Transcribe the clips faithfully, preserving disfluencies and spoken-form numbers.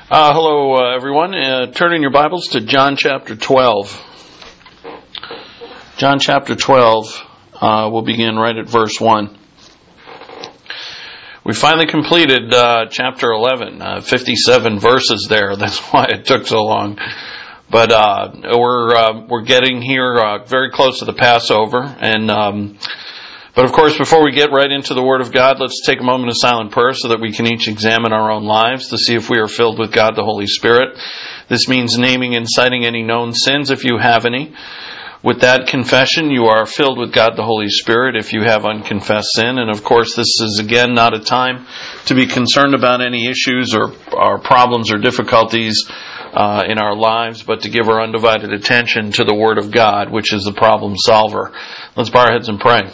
Uh, hello, uh, everyone. Uh, turn in your Bibles to John chapter twelve. John chapter twelve, uh, we'll begin right at verse one. We finally completed uh, chapter eleven, uh, fifty-seven verses there. That's why it took so long. But uh, we're uh, we're getting here uh, very close to the Passover, and um, but of course, before we get right into the Word of God, let's take a moment of silent prayer so that we can each examine our own lives to see if we are filled with God the Holy Spirit. This means naming and citing any known sins if you have any. With that confession, you are filled with God the Holy Spirit if you have unconfessed sin. And of course, this is again not a time to be concerned about any issues or, or problems or difficulties uh, in our lives, but to give our undivided attention to the Word of God, which is the problem solver. Let's bow our heads and pray.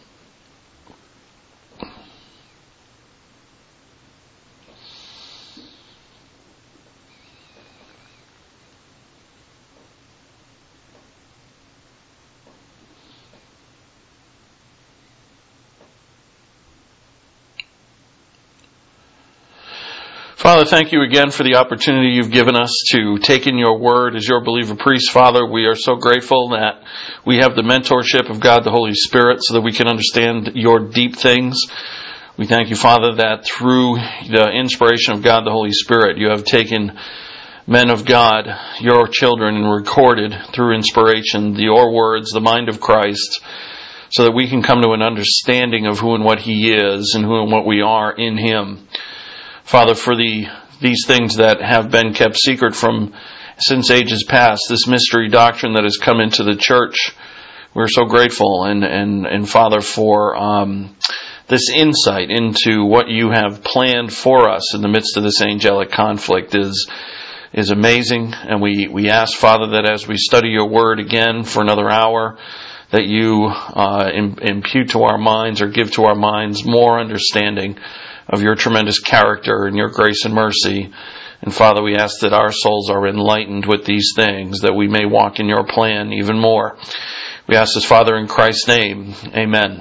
Father, thank you again for the opportunity you've given us to take in your word as your believer priest. Father, we are so grateful that we have the mentorship of God the Holy Spirit so that we can understand your deep things. We thank you, Father, that through the inspiration of God the Holy Spirit, you have taken men of God, your children, and recorded through inspiration your words, the mind of Christ, so that we can come to an understanding of who and what he is and who and what we are in him. Father, for the these things that have been kept secret from since ages past, this mystery doctrine that has come into the church, we're so grateful. And, and, and Father, for um, this insight into what you have planned for us in the midst of this angelic conflict is is amazing. And we, we ask, Father, that as we study your word again for another hour, that you uh, impute to our minds or give to our minds more understanding of your tremendous character and your grace and mercy. And Father, we ask that our souls are enlightened with these things, that we may walk in your plan even more. We ask this, Father, in Christ's name. Amen.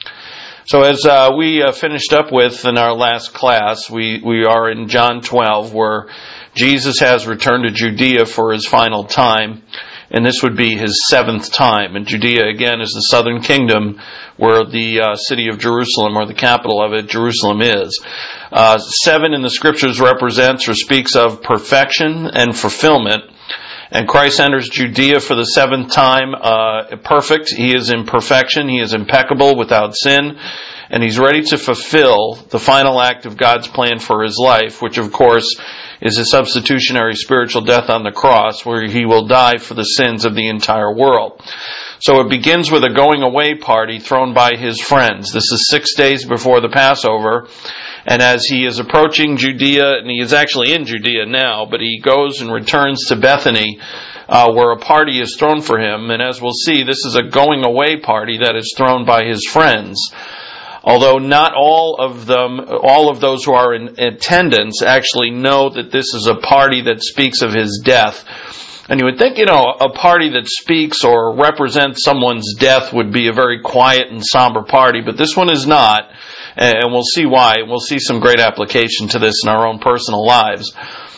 So as uh, we uh, finished up with in our last class, we, we are in John twelve, where Jesus has returned to Judea for his final time. And this would be his seventh time. And Judea, again, is the southern kingdom where the uh, city of Jerusalem, or the capital of it, Jerusalem, is. Uh, seven in the scriptures represents or speaks of perfection and fulfillment. And Christ enters Judea for the seventh time uh, perfect. He is in perfection. He is impeccable, without sin. And he's ready to fulfill the final act of God's plan for his life, which, of course, is a substitutionary spiritual death on the cross, where he will die for the sins of the entire world. So it begins with a going away party thrown by his friends. This is six days before the Passover. And as he is approaching Judea, and he is actually in Judea now, but he goes and returns to Bethany, uh, where a party is thrown for him. And as we'll see, this is a going away party that is thrown by his friends. Although not all of them, all of those who are in attendance actually know that this is a party that speaks of his death. And you would think, you know, a party that speaks or represents someone's death would be a very quiet and somber party, but this one is not. And we'll see why. We'll see some great application to this in our own personal lives.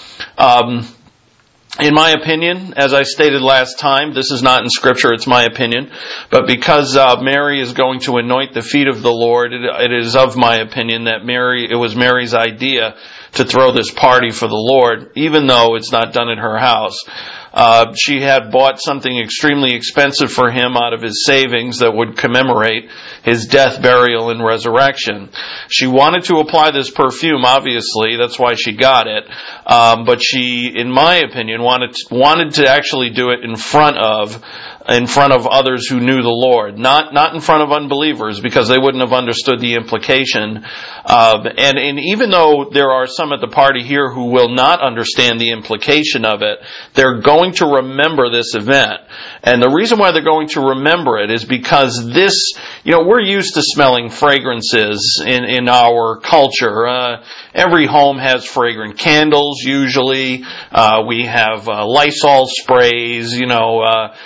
Um, In my opinion, as I stated last time, this is not in Scripture, it's my opinion, but because uh, Mary is going to anoint the feet of the Lord, it, it is of my opinion that Mary, it was Mary's idea to throw this party for the Lord, even though it's not done in her house. Uh, she had bought something extremely expensive for him out of his savings that would commemorate his death, burial, and resurrection. She wanted to apply this perfume, obviously, that's why she got it, um, but she, in my opinion, wanted to, wanted to actually do it in front of in front of others who knew the Lord, not not in front of unbelievers, because they wouldn't have understood the implication. Uh, and, and even though there are some at the party here who will not understand the implication of it, they're going to remember this event. And the reason why they're going to remember it is because this, you know, we're used to smelling fragrances in, in our culture. Uh, every home has fragrant candles, usually. Uh, we have uh, Lysol sprays, you know. Uh, it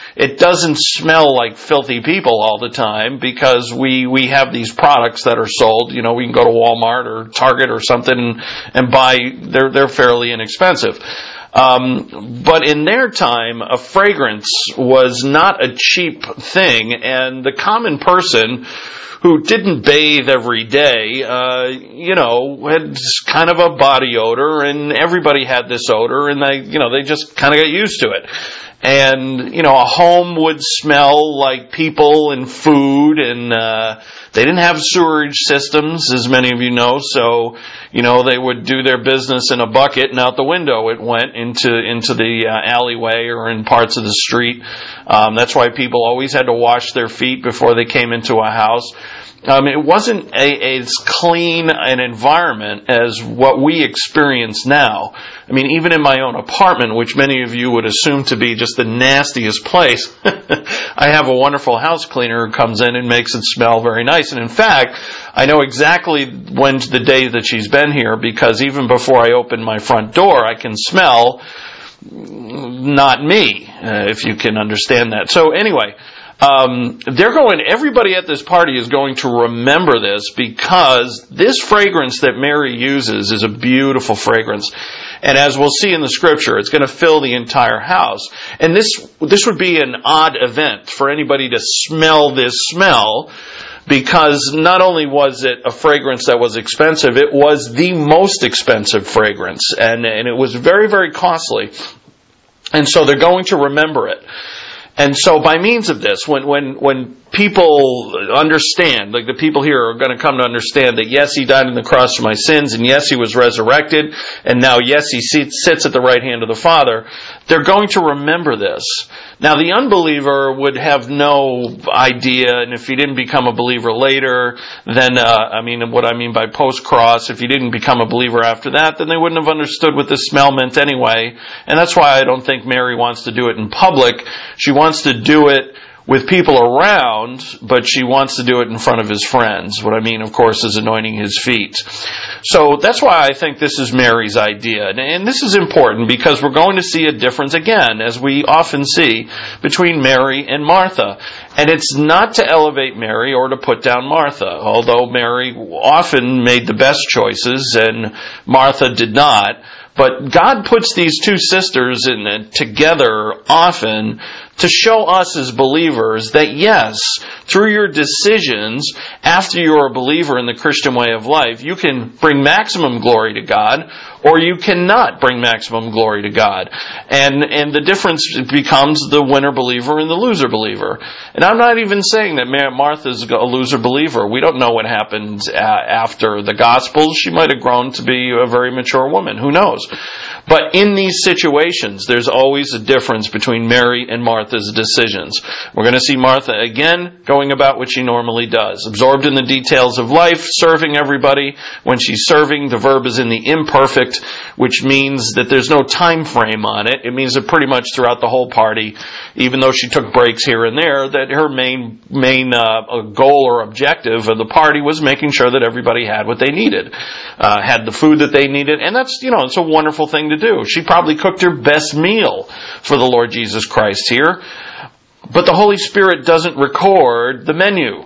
doesn't smell like filthy people all the time, because we, we have these products that are sold. You know, we can go to Walmart or Target or something and, and buy, they're, they're fairly inexpensive. Um, but in their time, a fragrance was not a cheap thing, and the common person who didn't bathe every day, uh, you know, had kind of a body odor, and everybody had this odor, and they, you know, they just kind of got used to it. And, you know, a home would smell like people and food, and uh, they didn't have sewerage systems, as many of you know, so, you know, they would do their business in a bucket, and out the window it went into into the uh, alleyway or in parts of the street. Um, that's why people always had to wash their feet before they came into a house. Um, it wasn't a, as clean an environment as what we experience now. I mean, even in my own apartment, which many of you would assume to be just the nastiest place, I have a wonderful house cleaner who comes in and makes it smell very nice. And in fact, I know exactly when the day that she's been here, because even before I open my front door, I can smell not me, uh, if you can understand that. So anyway, Um, they're going, everybody at this party is going to remember this, because this fragrance that Mary uses is a beautiful fragrance. And as we'll see in the scripture, it's going to fill the entire house. And this, this would be an odd event for anybody to smell this smell, because not only was it a fragrance that was expensive, it was the most expensive fragrance. And, and it was very, very costly. And so they're going to remember it. And so by means of this, when, when, when people understand, like the people here are going to come to understand that yes, He died on the cross for my sins, and yes, He was resurrected, and now yes, He sits at the right hand of the Father, they're going to remember this. Now the unbeliever would have no idea, and if he didn't become a believer later, then, uh, I mean, what I mean by post-cross, if he didn't become a believer after that, then they wouldn't have understood what this smell meant anyway. And that's why I don't think Mary wants to do it in public. She wants to do it with people around, but she wants to do it in front of His friends. What I mean, of course, is anointing His feet. So that's why I think this is Mary's idea. And this is important, because we're going to see a difference again, as we often see, between Mary and Martha. And it's not to elevate Mary or to put down Martha, although Mary often made the best choices and Martha did not. But God puts these two sisters in together often to show us as believers that yes, through your decisions, after you're a believer in the Christian way of life, you can bring maximum glory to God, or you cannot bring maximum glory to God. And and the difference becomes the winner believer and the loser believer. And I'm not even saying that Martha's a loser believer. We don't know what happened uh, after the Gospels. She might have grown to be a very mature woman. Who knows? But in these situations, there's always a difference between Mary and Martha's decisions. We're going to see Martha again going about what she normally does. Absorbed in the details of life, serving everybody. When she's serving, the verb is in the imperfect, which means that there's no time frame on it. It means that pretty much throughout the whole party, even though she took breaks here and there, that her main main uh, goal or objective of the party was making sure that everybody had what they needed, uh, had the food that they needed. And that's, you know, it's a wonderful thing to do. She probably cooked her best meal for the Lord Jesus Christ here. But the Holy Spirit doesn't record the menu,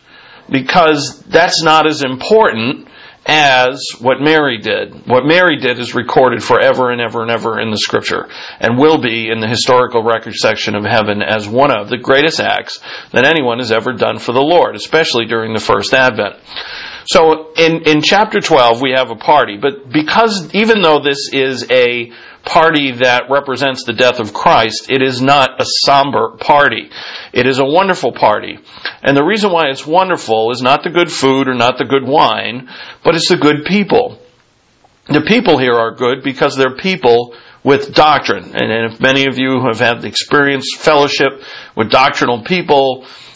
because that's not as important as what Mary did. What Mary did is recorded forever and ever and ever in the Scripture, and will be in the historical record section of heaven as one of the greatest acts that anyone has ever done for the Lord, especially during the first Advent. So in, in chapter twelve we have a party, but because even though this is a party that represents the death of Christ, it is not a somber party. It is a wonderful party. And the reason why it's wonderful is not the good food or not the good wine, but it's the good people. The people here are good because they're people with doctrine. And if many of you have had experienced fellowship with doctrinal people,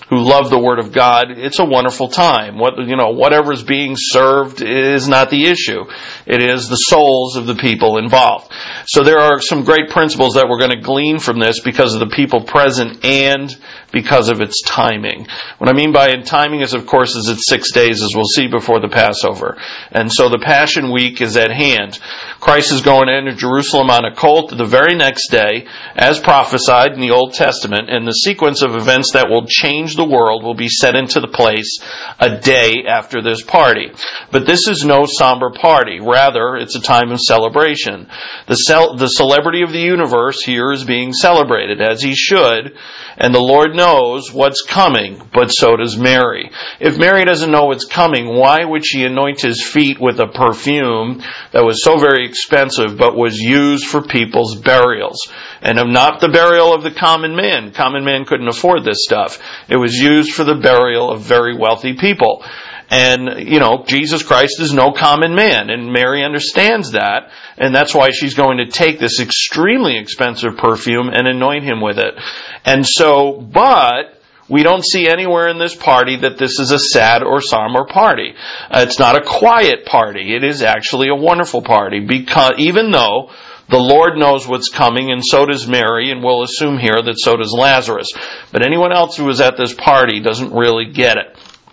who love the Word of God, it's a wonderful time. What, you know, whatever's being served is not the issue. It is the souls of the people involved. So there are some great principles that we're going to glean from this because of the people present and because of its timing. What I mean by timing is, of course, is it's six days, as we'll see, before the Passover. And so the Passion Week is at hand. Christ is going into Jerusalem on a colt the very next day, as prophesied in the Old Testament, and the sequence of events that will change the world will be set into the place a day after this party. But this is no somber party. Rather, it's a time of celebration. The, cel- the celebrity of the universe here is being celebrated, as he should, and the Lord knows what's coming, but so does Mary. If Mary doesn't know what's coming, why would she anoint his feet with a perfume that was so very expensive but was used for people's burials? And not the burial of the common man. Common man couldn't afford this stuff. It was used for the burial of very wealthy people. And, you know, Jesus Christ is no common man, and Mary understands that, and that's why she's going to take this extremely expensive perfume and anoint him with it. And so, but we don't see anywhere in this party that this is a sad or somber party. Uh, it's not a quiet party. It is actually a wonderful party, because even though the Lord knows what's coming, and so does Mary, and we'll assume here that so does Lazarus. But anyone else who was at this party doesn't really get it.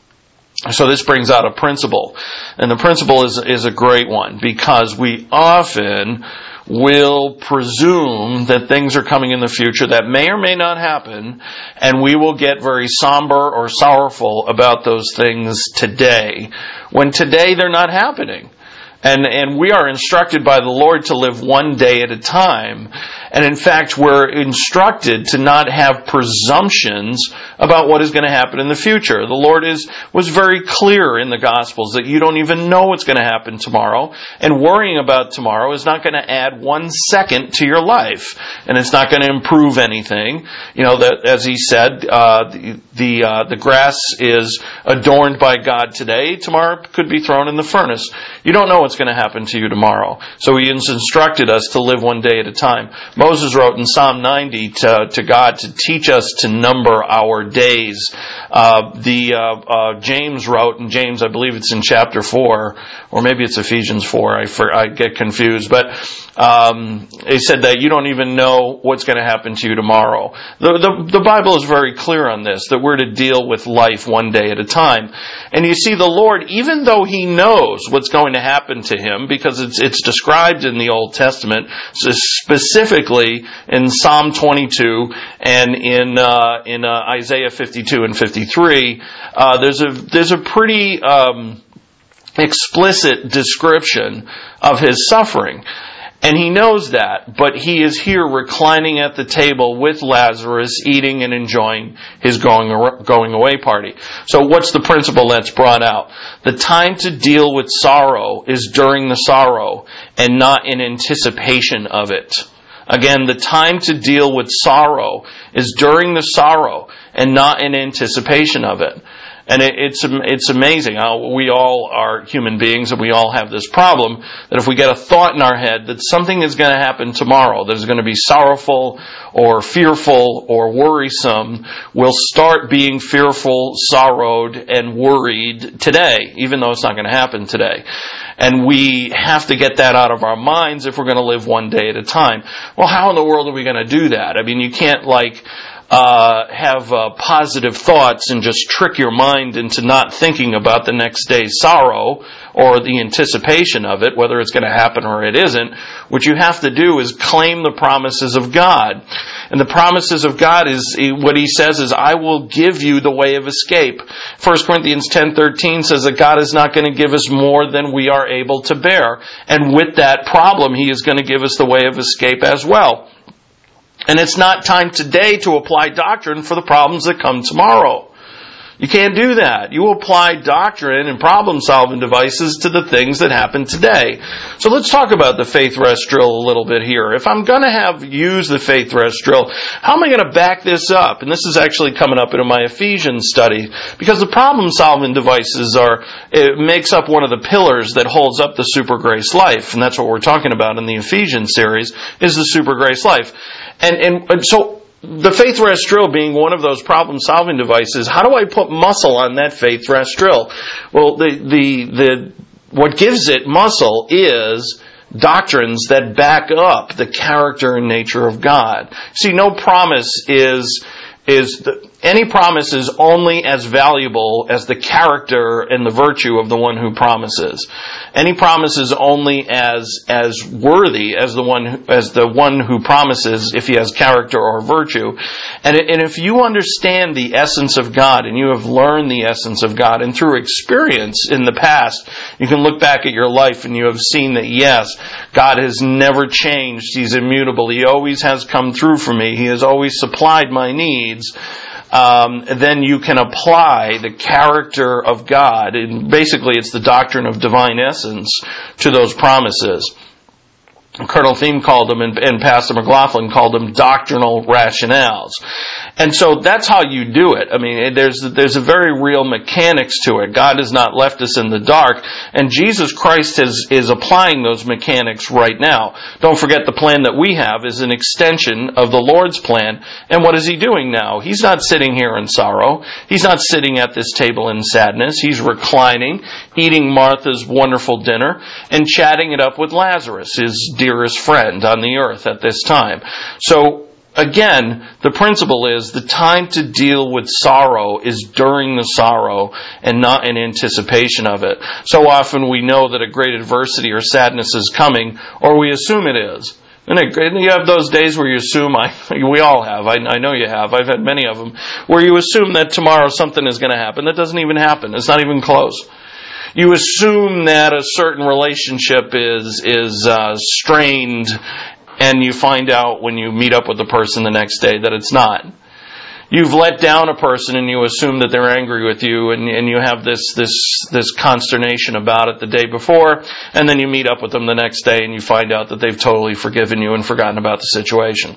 So this brings out a principle. And the principle is, is a great one, because we often will presume that things are coming in the future that may or may not happen, and we will get very somber or sorrowful about those things today, when today they're not happening. And, and we are instructed by the Lord to live one day at a time. And in fact, we're instructed to not have presumptions about what is going to happen in the future. The Lord is was very clear in the Gospels that you don't even know what's going to happen tomorrow. And worrying about tomorrow is not going to add one second to your life. And it's not going to improve anything. You know, that, as he said, uh, the the, uh, the grass is adorned by God today. Tomorrow it could be thrown in the furnace. You don't know what's going to happen to you tomorrow. So he has instructed us to live one day at a time. Moses wrote in Psalm ninety to, to God to teach us to number our days. Uh, the uh, uh, James wrote in James, I believe it's in chapter four, or maybe it's Ephesians four. I for, I get confused, but um, he said that you don't even know what's going to happen to you tomorrow. The, the the Bible is very clear on this, that we're to deal with life one day at a time. And you see, the Lord, even though He knows what's going to happen to Him, because it's it's described in the Old Testament, so specifically in Psalm twenty-two and in uh, in uh, Isaiah fifty-two and fifty-three, uh, there's a there's a pretty um, explicit description of His suffering. And He knows that, but He is here reclining at the table with Lazarus, eating and enjoying His going going away party. So what's the principle that's brought out? The time to deal with sorrow is during the sorrow and not in anticipation of it. Again, the time to deal with sorrow is during the sorrow and not in anticipation of it. And it, it's it's amazing how we all are human beings, and we all have this problem, that if we get a thought in our head that something is going to happen tomorrow that is going to be sorrowful or fearful or worrisome, we'll start being fearful, sorrowed, and worried today, even though it's not going to happen today. And we have to get that out of our minds if we're going to live one day at a time. Well, how in the world are we going to do that? I mean, you can't like... Uh, have uh, positive thoughts and just trick your mind into not thinking about the next day's sorrow or the anticipation of it, whether it's going to happen or it isn't. What you have to do is claim the promises of God. And the promises of God is, what He says is, I will give you the way of escape. First Corinthians ten thirteen says that God is not going to give us more than we are able to bear. And with that problem, He is going to give us the way of escape as well. And it's not time today to apply doctrine for the problems that come tomorrow. You can't do that. You apply doctrine and problem-solving devices to the things that happen today. So let's talk about the faith rest drill a little bit here. If I'm going to have use the faith rest drill, how am I going to back this up? And this is actually coming up in my Ephesians study, because the problem-solving devices are, it makes up one of the pillars that holds up the super grace life. And that's what we're talking about in the Ephesians series, is the super grace life. And, and, and so the faith rest drill being one of those problem-solving devices, how do I put muscle on that faith rest drill? Well, the the the what gives it muscle is doctrines that back up the character and nature of God. See, no promise is is the, any promise is only as valuable as the character and the virtue of the one who promises. Any promise is only as as worthy as the one who, as the one who promises if he has character or virtue. And and if you understand the essence of God and you have learned the essence of God, and through experience in the past, you can look back at your life and you have seen that yes, God has never changed. He's immutable. He always has come through for me. He has always supplied my needs. Um, then you can apply the character of God, and basically it's the doctrine of divine essence, to those promises. Colonel Thiem called them, and, and Pastor McLaughlin called them doctrinal rationales. And so that's how you do it. I mean, there's there's a very real mechanics to it. God has not left us in the dark, and Jesus Christ is, is applying those mechanics right now. Don't forget the plan that we have is an extension of the Lord's plan. And what is He doing now? He's not sitting here in sorrow. He's not sitting at this table in sadness. He's reclining, eating Martha's wonderful dinner, and chatting it up with Lazarus, his dearest friend on the earth at this time. So, again, the principle is the time to deal with sorrow is during the sorrow and not in anticipation of it. So often we know that a great adversity or sadness is coming, or we assume it is. And you have those days where you assume, I, we all have, I, I know you have, I've had many of them, where you assume that tomorrow something is going to happen. That doesn't even happen. It's not even close. You assume that a certain relationship is is uh, strained, and you find out when you meet up with the person the next day that it's not. You've let down a person and you assume that they're angry with you, and, and you have this this this consternation about it the day before, and then you meet up with them the next day and you find out that they've totally forgiven you and forgotten about the situation.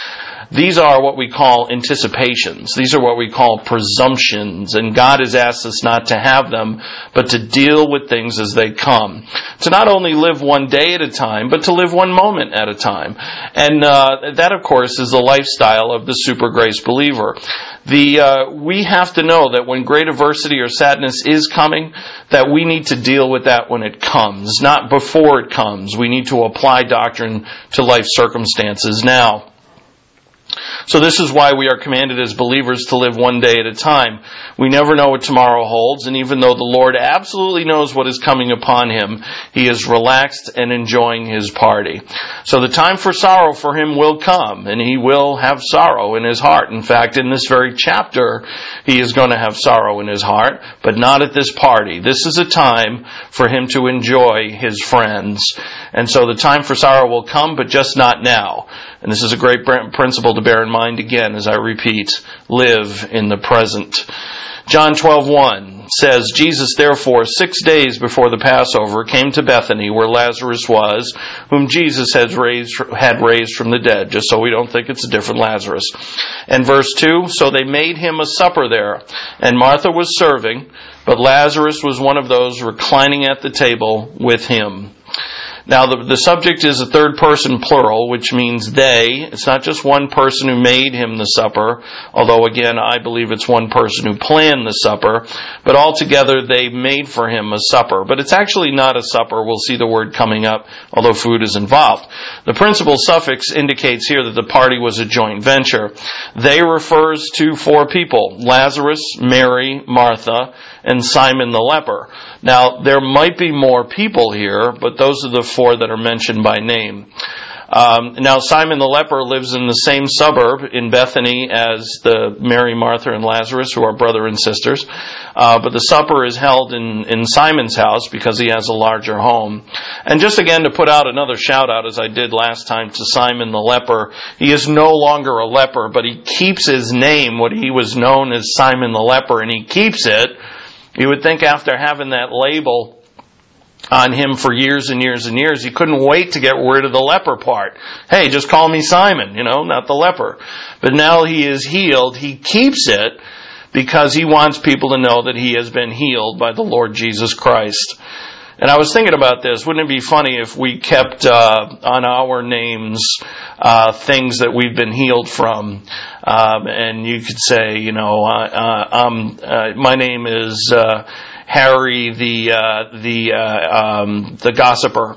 These are what we call anticipations. These are what we call presumptions. And God has asked us not to have them, but to deal with things as they come. To not only live one day at a time, but to live one moment at a time. And uh, that, of course, is the lifestyle of the super grace believer. The uh, we have to know that when great adversity or sadness is coming, that we need to deal with that when it comes, not before it comes. We need to apply doctrine to life circumstances now. So this is why we are commanded as believers to live one day at a time. We never know what tomorrow holds, and even though the Lord absolutely knows what is coming upon Him, He is relaxed and enjoying His party. So the time for sorrow for Him will come, and He will have sorrow in His heart. In fact, in this very chapter, He is going to have sorrow in His heart, but not at this party. This is a time for Him to enjoy His friends. And so the time for sorrow will come, but just not now. And this is a great principle to bear in mind again, as I repeat, live in the present. John twelve one says, Jesus therefore six days before the Passover came to Bethany where Lazarus was, whom Jesus had raised, had raised from the dead, just so we don't think it's a different Lazarus. And verse two, so they made him a supper there, and Martha was serving, but Lazarus was one of those reclining at the table with him. Now, the, the subject is a third person plural, which means they. It's not just one person who made him the supper, although, again, I believe it's one person who planned the supper, but altogether they made for him a supper. But it's actually not a supper. We'll see the word coming up, although food is involved. The principal suffix indicates here that the party was a joint venture. They refers to four people: Lazarus, Mary, Martha, and Simon the leper. Now, there might be more people here, but those are the four that are mentioned by name. Um, now, Simon the leper lives in the same suburb in Bethany as the Mary, Martha, and Lazarus, who are brother and sisters. Uh, but the supper is held in, in Simon's house because he has a larger home. And just again to put out another shout out, as I did last time, to Simon the leper, he is no longer a leper, but he keeps his name, what he was known as Simon the leper, and he keeps it. You would think after having that label on him for years and years and years, he couldn't wait to get rid of the leper part. Hey, just call me Simon, you know, not the leper. But now he is healed. He keeps it because he wants people to know that he has been healed by the Lord Jesus Christ. And I was thinking about this. Wouldn't it be funny if we kept uh, on our names uh, things that we've been healed from? Um, and you could say, you know, uh, uh, um, uh, my name is uh, Harry the uh, the uh, um, the gossiper.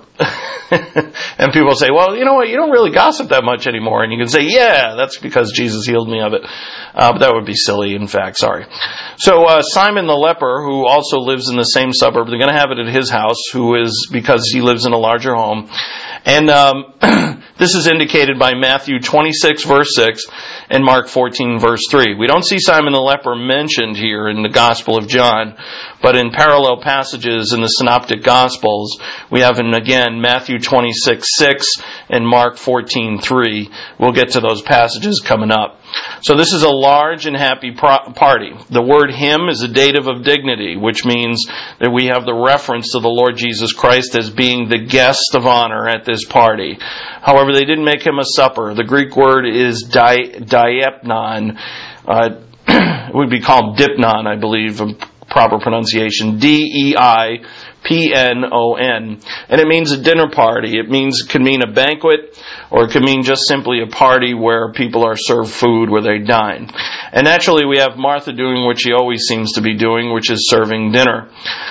And people say, well, you know what, you don't really gossip that much anymore. And you can say, yeah, that's because Jesus healed me of it. Uh, but that would be silly, in fact, sorry. So uh, Simon the leper, who also lives in the same suburb, they're going to have it at his house, who is, because he lives in a larger home. And um, this is indicated by Matthew twenty-six, verse six, and Mark fourteen, verse three. We don't see Simon the leper mentioned here in the Gospel of John, but in parallel passages in the Synoptic Gospels, we have in, again, Matthew twenty-six, six and Mark fourteen, three. We'll get to those passages coming up. So this is a large and happy pro- party. The word him is a dative of dignity, which means that we have the reference to the Lord Jesus Christ as being the guest of honor at this party. However, they didn't make him a supper. The Greek word is di- diepnon. Uh, it would be called dipnon, I believe, a proper pronunciation. D E I P N O N. And it means a dinner party. It means, it can mean a banquet, or it can mean just simply a party where people are served food, where they dine. And naturally, we have Martha doing what she always seems to be doing, which is serving dinner.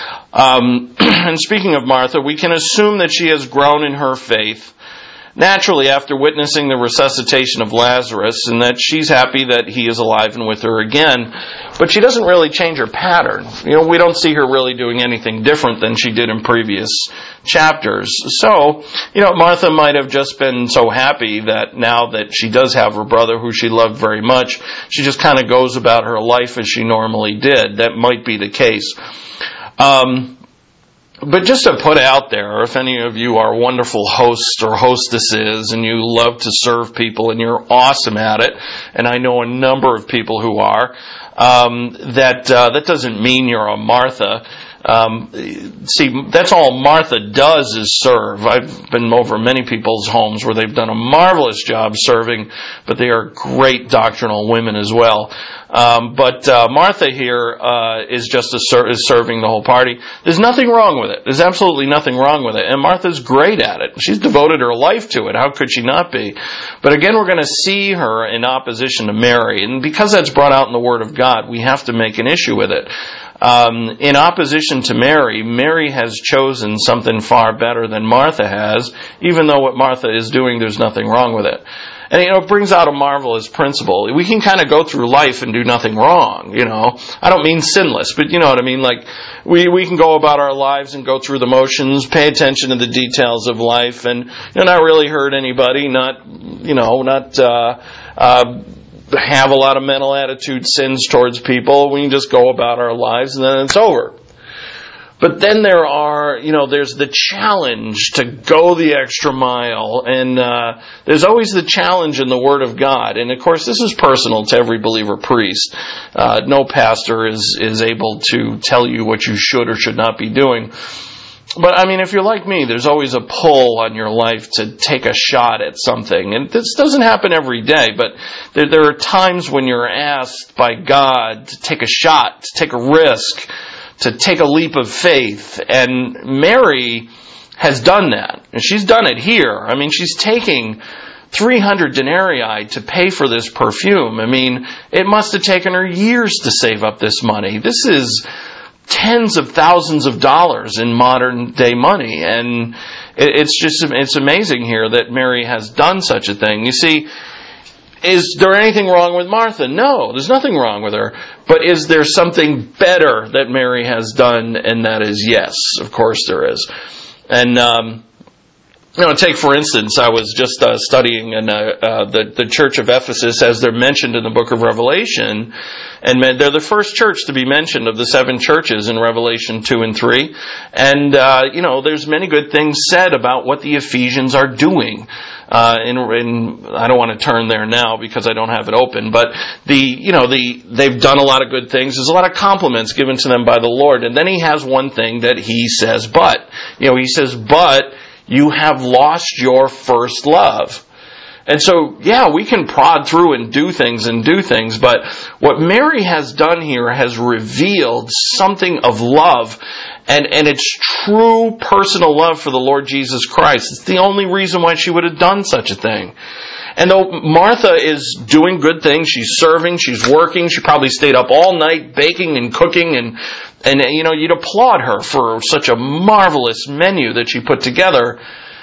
Um, and speaking of Martha, we can assume that she has grown in her faith, naturally after witnessing the resuscitation of Lazarus, and that she's happy that he is alive and with her again. But she doesn't really change her pattern. You know, we don't see her really doing anything different than she did in previous chapters. So, you know, Martha might have just been so happy that now that she does have her brother who she loved very much, she just kind of goes about her life as she normally did. That might be the case. Um... But just to put out there, if any of you are wonderful hosts or hostesses and you love to serve people and you're awesome at it, and I know a number of people who are, um, that uh, that doesn't mean you're a Martha. Um, see, that's all Martha does is serve. I've been over many people's homes where they've done a marvelous job serving, but they are great doctrinal women as well. Um, but uh, Martha here uh, is just a ser- is serving the whole party. There's nothing wrong with it. There's absolutely nothing wrong with it. And Martha's great at it. She's devoted her life to it. How could she not be? But again, we're going to see her in opposition to Mary. And because that's brought out in the Word of God, we have to make an issue with it. Um, in opposition to Mary, Mary has chosen something far better than Martha has, even though what Martha is doing, there's nothing wrong with it. And, you know, it brings out a marvelous principle. We can kind of go through life and do nothing wrong, you know. I don't mean sinless, but you know what I mean? Like, we, we can go about our lives and go through the motions, pay attention to the details of life, and, you know, not really hurt anybody, not, you know, not, uh, uh, have a lot of mental attitude sins towards people. We can just go about our lives and then it's over. But then there are, you know, there's the challenge to go the extra mile, and uh, there's always the challenge in the Word of God. And of course, this is personal to every believer priest. Uh, no pastor is is able to tell you what you should or should not be doing. But I mean, if you're like me, there's always a pull on your life to take a shot at something. And this doesn't happen every day, but there, there are times when you're asked by God to take a shot, to take a risk, to take a leap of faith. And Mary has done that. And she's done it here. I mean, she's taking three hundred denarii to pay for this perfume. I mean, it must have taken her years to save up this money. This is tens of thousands of dollars in modern day money. And it's just, it's amazing here that Mary has done such a thing. You see, is there anything wrong with Martha? No, there's nothing wrong with her. But is there something better that Mary has done? And that is yes, of course there is. And, um, you know, take for instance, I was just uh, studying in uh, uh, the, the church of Ephesus as they're mentioned in the book of Revelation. And they're the first church to be mentioned of the seven churches in Revelation two and three. And, uh, you know, there's many good things said about what the Ephesians are doing. Uh, in, in, I don't want to turn there now because I don't have it open, but the, you know, the, they've done a lot of good things. There's a lot of compliments given to them by the Lord. And then he has one thing that he says, but, you know, he says, but you have lost your first love. And so, yeah, we can prod through and do things and do things, but what Mary has done here has revealed something of love. And, and it's true personal love for the Lord Jesus Christ. It's the only reason why she would have done such a thing. And though Martha is doing good things, she's serving, she's working, she probably stayed up all night baking and cooking, and, and you know, you'd applaud her for such a marvelous menu that she put together.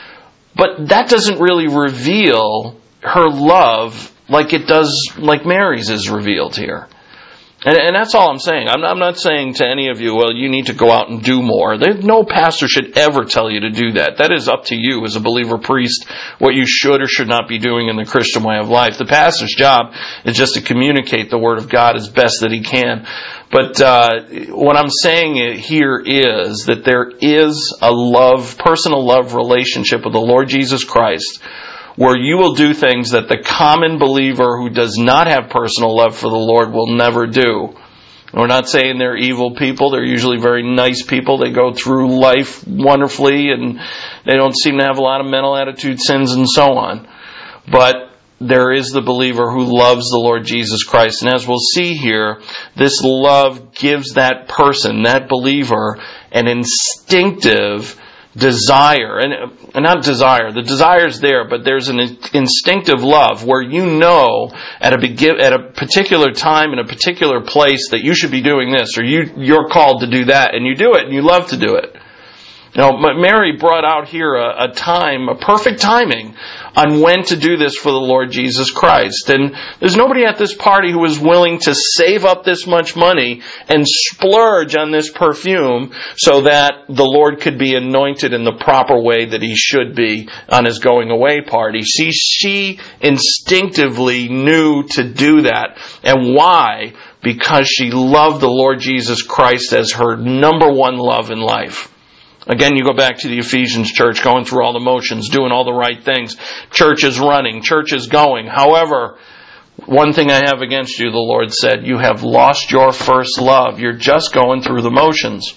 But that doesn't really reveal her love like it does, like Mary's is revealed here. And, and that's all I'm saying. I'm, I'm not saying to any of you, well, you need to go out and do more. There, no pastor should ever tell you to do that. That is up to you as a believer priest, what you should or should not be doing in the Christian way of life. The pastor's job is just to communicate the Word of God as best that he can. But uh, what I'm saying here is that there is a love, personal love relationship with the Lord Jesus Christ, where you will do things that the common believer who does not have personal love for the Lord will never do. We're not saying they're evil people. They're usually very nice people. They go through life wonderfully, and they don't seem to have a lot of mental attitude sins and so on. But there is the believer who loves the Lord Jesus Christ. And as we'll see here, this love gives that person, that believer, an instinctive desire, and, and not desire, the desire's there, but there's an instinctive love where you know at a begin, at a particular time in a particular place that you should be doing this, or you, you're called to do that, and you do it, and you love to do it. You know, Mary brought out here a, a time, a perfect timing on when to do this for the Lord Jesus Christ. And there's nobody at this party who was willing to save up this much money and splurge on this perfume so that the Lord could be anointed in the proper way that he should be on his going away party. See, she instinctively knew to do that. And why? Because she loved the Lord Jesus Christ as her number one love in life. Again, you go back to the Ephesians church, going through all the motions, doing all the right things. Church is running. Church is going. However, one thing I have against you, the Lord said, you have lost your first love. You're just going through the motions.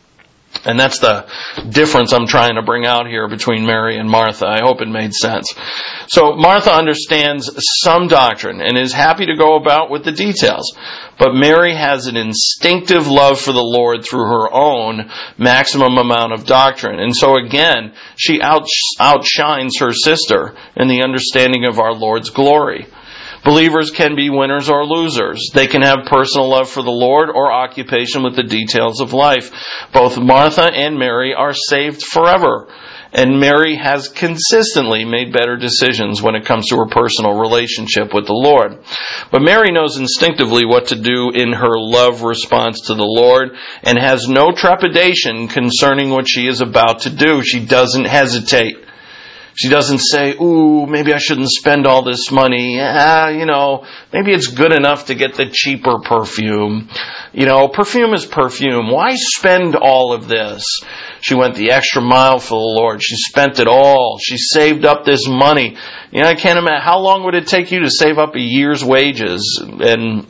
And that's the difference I'm trying to bring out here between Mary and Martha. I hope it made sense. So Martha understands some doctrine and is happy to go about with the details. But Mary has an instinctive love for the Lord through her own maximum amount of doctrine. And so again, she out, outshines her sister in the understanding of our Lord's glory. Believers can be winners or losers. They can have personal love for the Lord or occupation with the details of life. Both Martha and Mary are saved forever. And Mary has consistently made better decisions when it comes to her personal relationship with the Lord. But Mary knows instinctively what to do in her love response to the Lord and has no trepidation concerning what she is about to do. She doesn't hesitate. She doesn't say, ooh, maybe I shouldn't spend all this money. Ah, you know, maybe it's good enough to get the cheaper perfume. You know, perfume is perfume. Why spend all of this? She went the extra mile for the Lord. She spent it all. She saved up this money. You know, I can't imagine, how long would it take you to save up a year's wages? And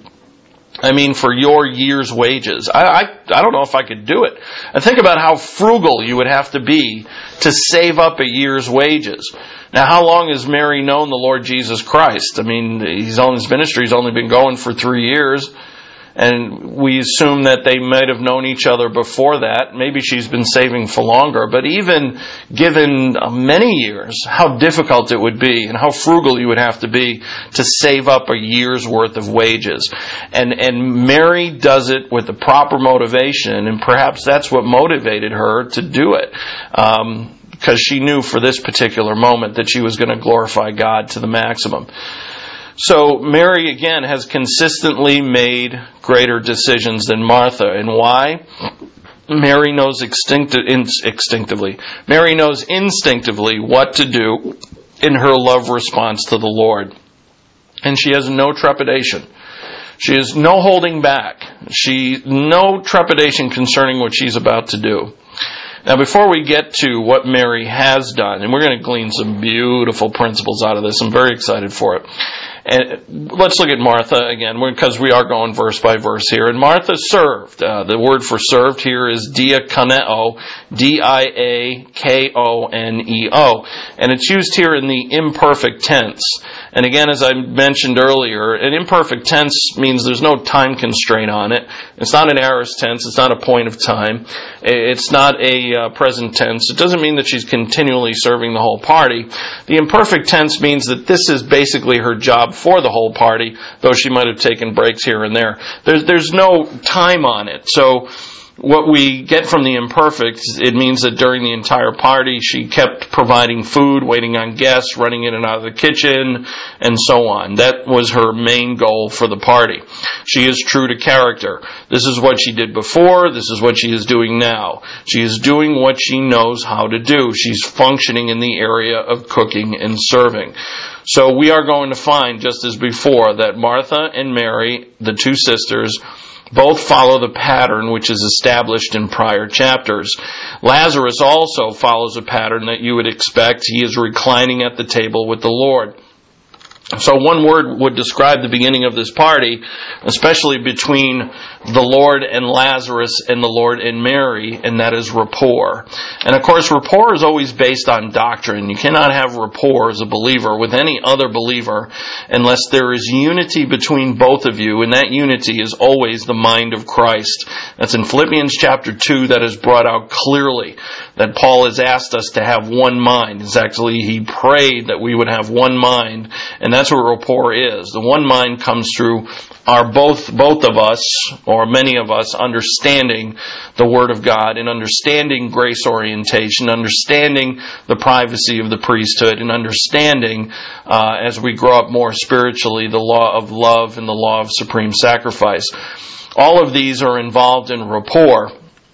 I mean, for your year's wages. I, I I don't know if I could do it. And think about how frugal you would have to be to save up a year's wages. Now, how long has Mary known the Lord Jesus Christ? I mean, he's only, his ministry's only been going for three years. And we assume that they might have known each other before that. Maybe she's been saving for longer. But even given many years, how difficult it would be and how frugal you would have to be to save up a year's worth of wages. And, and Mary does it with the proper motivation, and perhaps that's what motivated her to do it. Um, because she knew for this particular moment that she was going to glorify God to the maximum. So Mary, again, has consistently made greater decisions than Martha. And why? Mary knows instincti- instinctively. Mary knows instinctively what to do in her love response to the Lord. And she has no trepidation. She has no holding back. She no trepidation concerning what she's about to do. Now, before we get to what Mary has done, and we're going to glean some beautiful principles out of this, I'm very excited for it. And let's look at Martha again, because we are going verse by verse here. And Martha served. Uh, the word for served here is diakoneo, D I A K O N E O. And it's used here in the imperfect tense. And again, as I mentioned earlier, an imperfect tense means there's no time constraint on it. It's not an aorist tense. It's not a point of time. It's not a uh, present tense. It doesn't mean that she's continually serving the whole party. The imperfect tense means that this is basically her job for the whole party, though she might have taken breaks here and there. There's, there's no time on it. So what we get from the imperfect, it means that during the entire party, she kept providing food, waiting on guests, running in and out of the kitchen, and so on. That was her main goal for the party. She is true to character. This is what she did before. This is what she is doing now. She is doing what she knows how to do. She's functioning in the area of cooking and serving. So we are going to find, just as before, that Martha and Mary, the two sisters, both follow the pattern which is established in prior chapters. Lazarus also follows a pattern that you would expect. He is reclining at the table with the Lord. So one word would describe the beginning of this party, especially between the Lord and Lazarus and the Lord and Mary, and that is rapport. And of course, rapport is always based on doctrine. You cannot have rapport as a believer with any other believer unless there is unity between both of you, and that unity is always the mind of Christ. That's in Philippians chapter two, that is brought out clearly, that Paul has asked us to have one mind. It's actually, he prayed that we would have one mind, and that's what rapport is. The one mind comes through our both, both of us, or many of us, understanding the Word of God and understanding grace orientation, understanding the privacy of the priesthood, and understanding, uh, as we grow up more spiritually, the law of love and the law of supreme sacrifice. All of these are involved in rapport.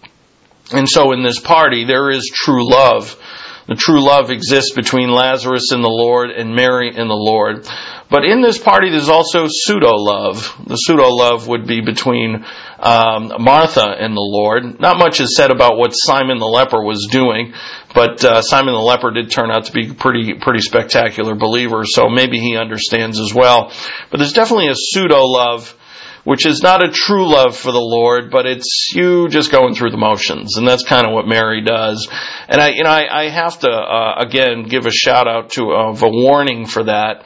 And so in this party, there is true love. The true love exists between Lazarus and the Lord and Mary and the Lord. But in this party, there's also pseudo-love. The pseudo-love would be between um, Martha and the Lord. Not much is said about what Simon the leper was doing, but uh, Simon the leper did turn out to be a pretty, pretty spectacular believer, so maybe he understands as well. But there's definitely a pseudo-love, which is not a true love for the Lord, but it's you just going through the motions. And that's kind of what Mary does. And I, you know, I, I have to, uh, again, give a shout out to, uh, of a warning for that,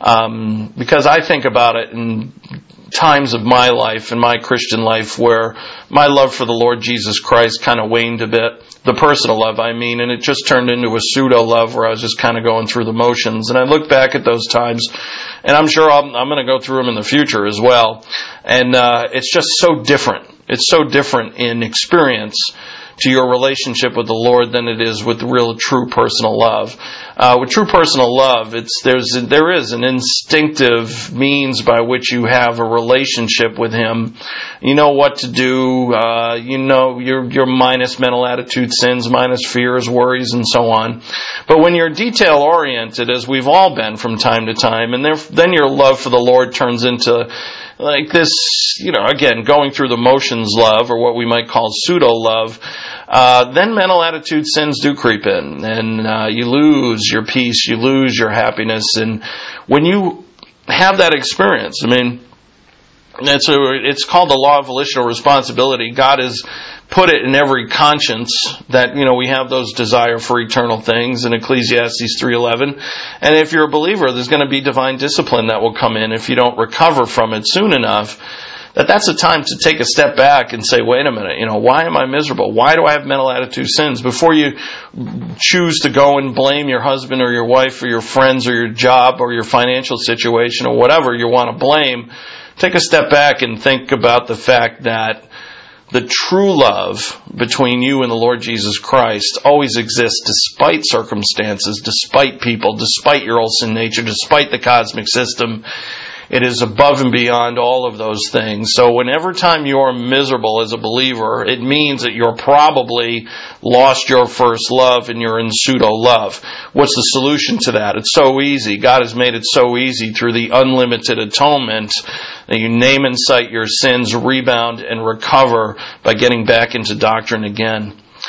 um, because I think about it in times of my life, in my Christian life, where my love for the Lord Jesus Christ kind of waned a bit. The personal love, I mean, and it just turned into a pseudo-love where I was just kind of going through the motions. And I look back at those times, and I'm sure I'm, I'm going to go through them in the future as well. And uh, it's just so different. It's so different in experience to your relationship with the Lord than it is with real, true personal love. Uh, with true personal love, it's there's there is an instinctive means by which you have a relationship with Him. You know what to do. Uh, you know you're you're minus mental attitude sins, minus fears, worries, and so on. But when you're detail oriented, as we've all been from time to time, and there, then your love for the Lord turns into like this, you know, again, going through the motions love, or what we might call pseudo-love, uh, then mental attitude sins do creep in, and uh, you lose your peace, you lose your happiness, and when you have that experience, I mean, it's, a, it's called the law of volitional responsibility. God has put it in every conscience that, you know, we have those desire for eternal things in Ecclesiastes three eleven. And if you're a believer, there's going to be divine discipline that will come in if you don't recover from it soon enough. That that's a time to take a step back and say, wait a minute, you know, why am I miserable? Why do I have mental attitude sins? Before you choose to go and blame your husband or your wife or your friends or your job or your financial situation or whatever you want to blame, take a step back and think about the fact that the true love between you and the Lord Jesus Christ always exists despite circumstances, despite people, despite your old sin nature, despite the cosmic system. It is above and beyond all of those things. So whenever time you're miserable as a believer, it means that you're probably lost your first love and you're in pseudo-love. What's the solution to that? It's so easy. God has made it so easy through the unlimited atonement that you name and cite your sins, rebound, and recover by getting back into doctrine again.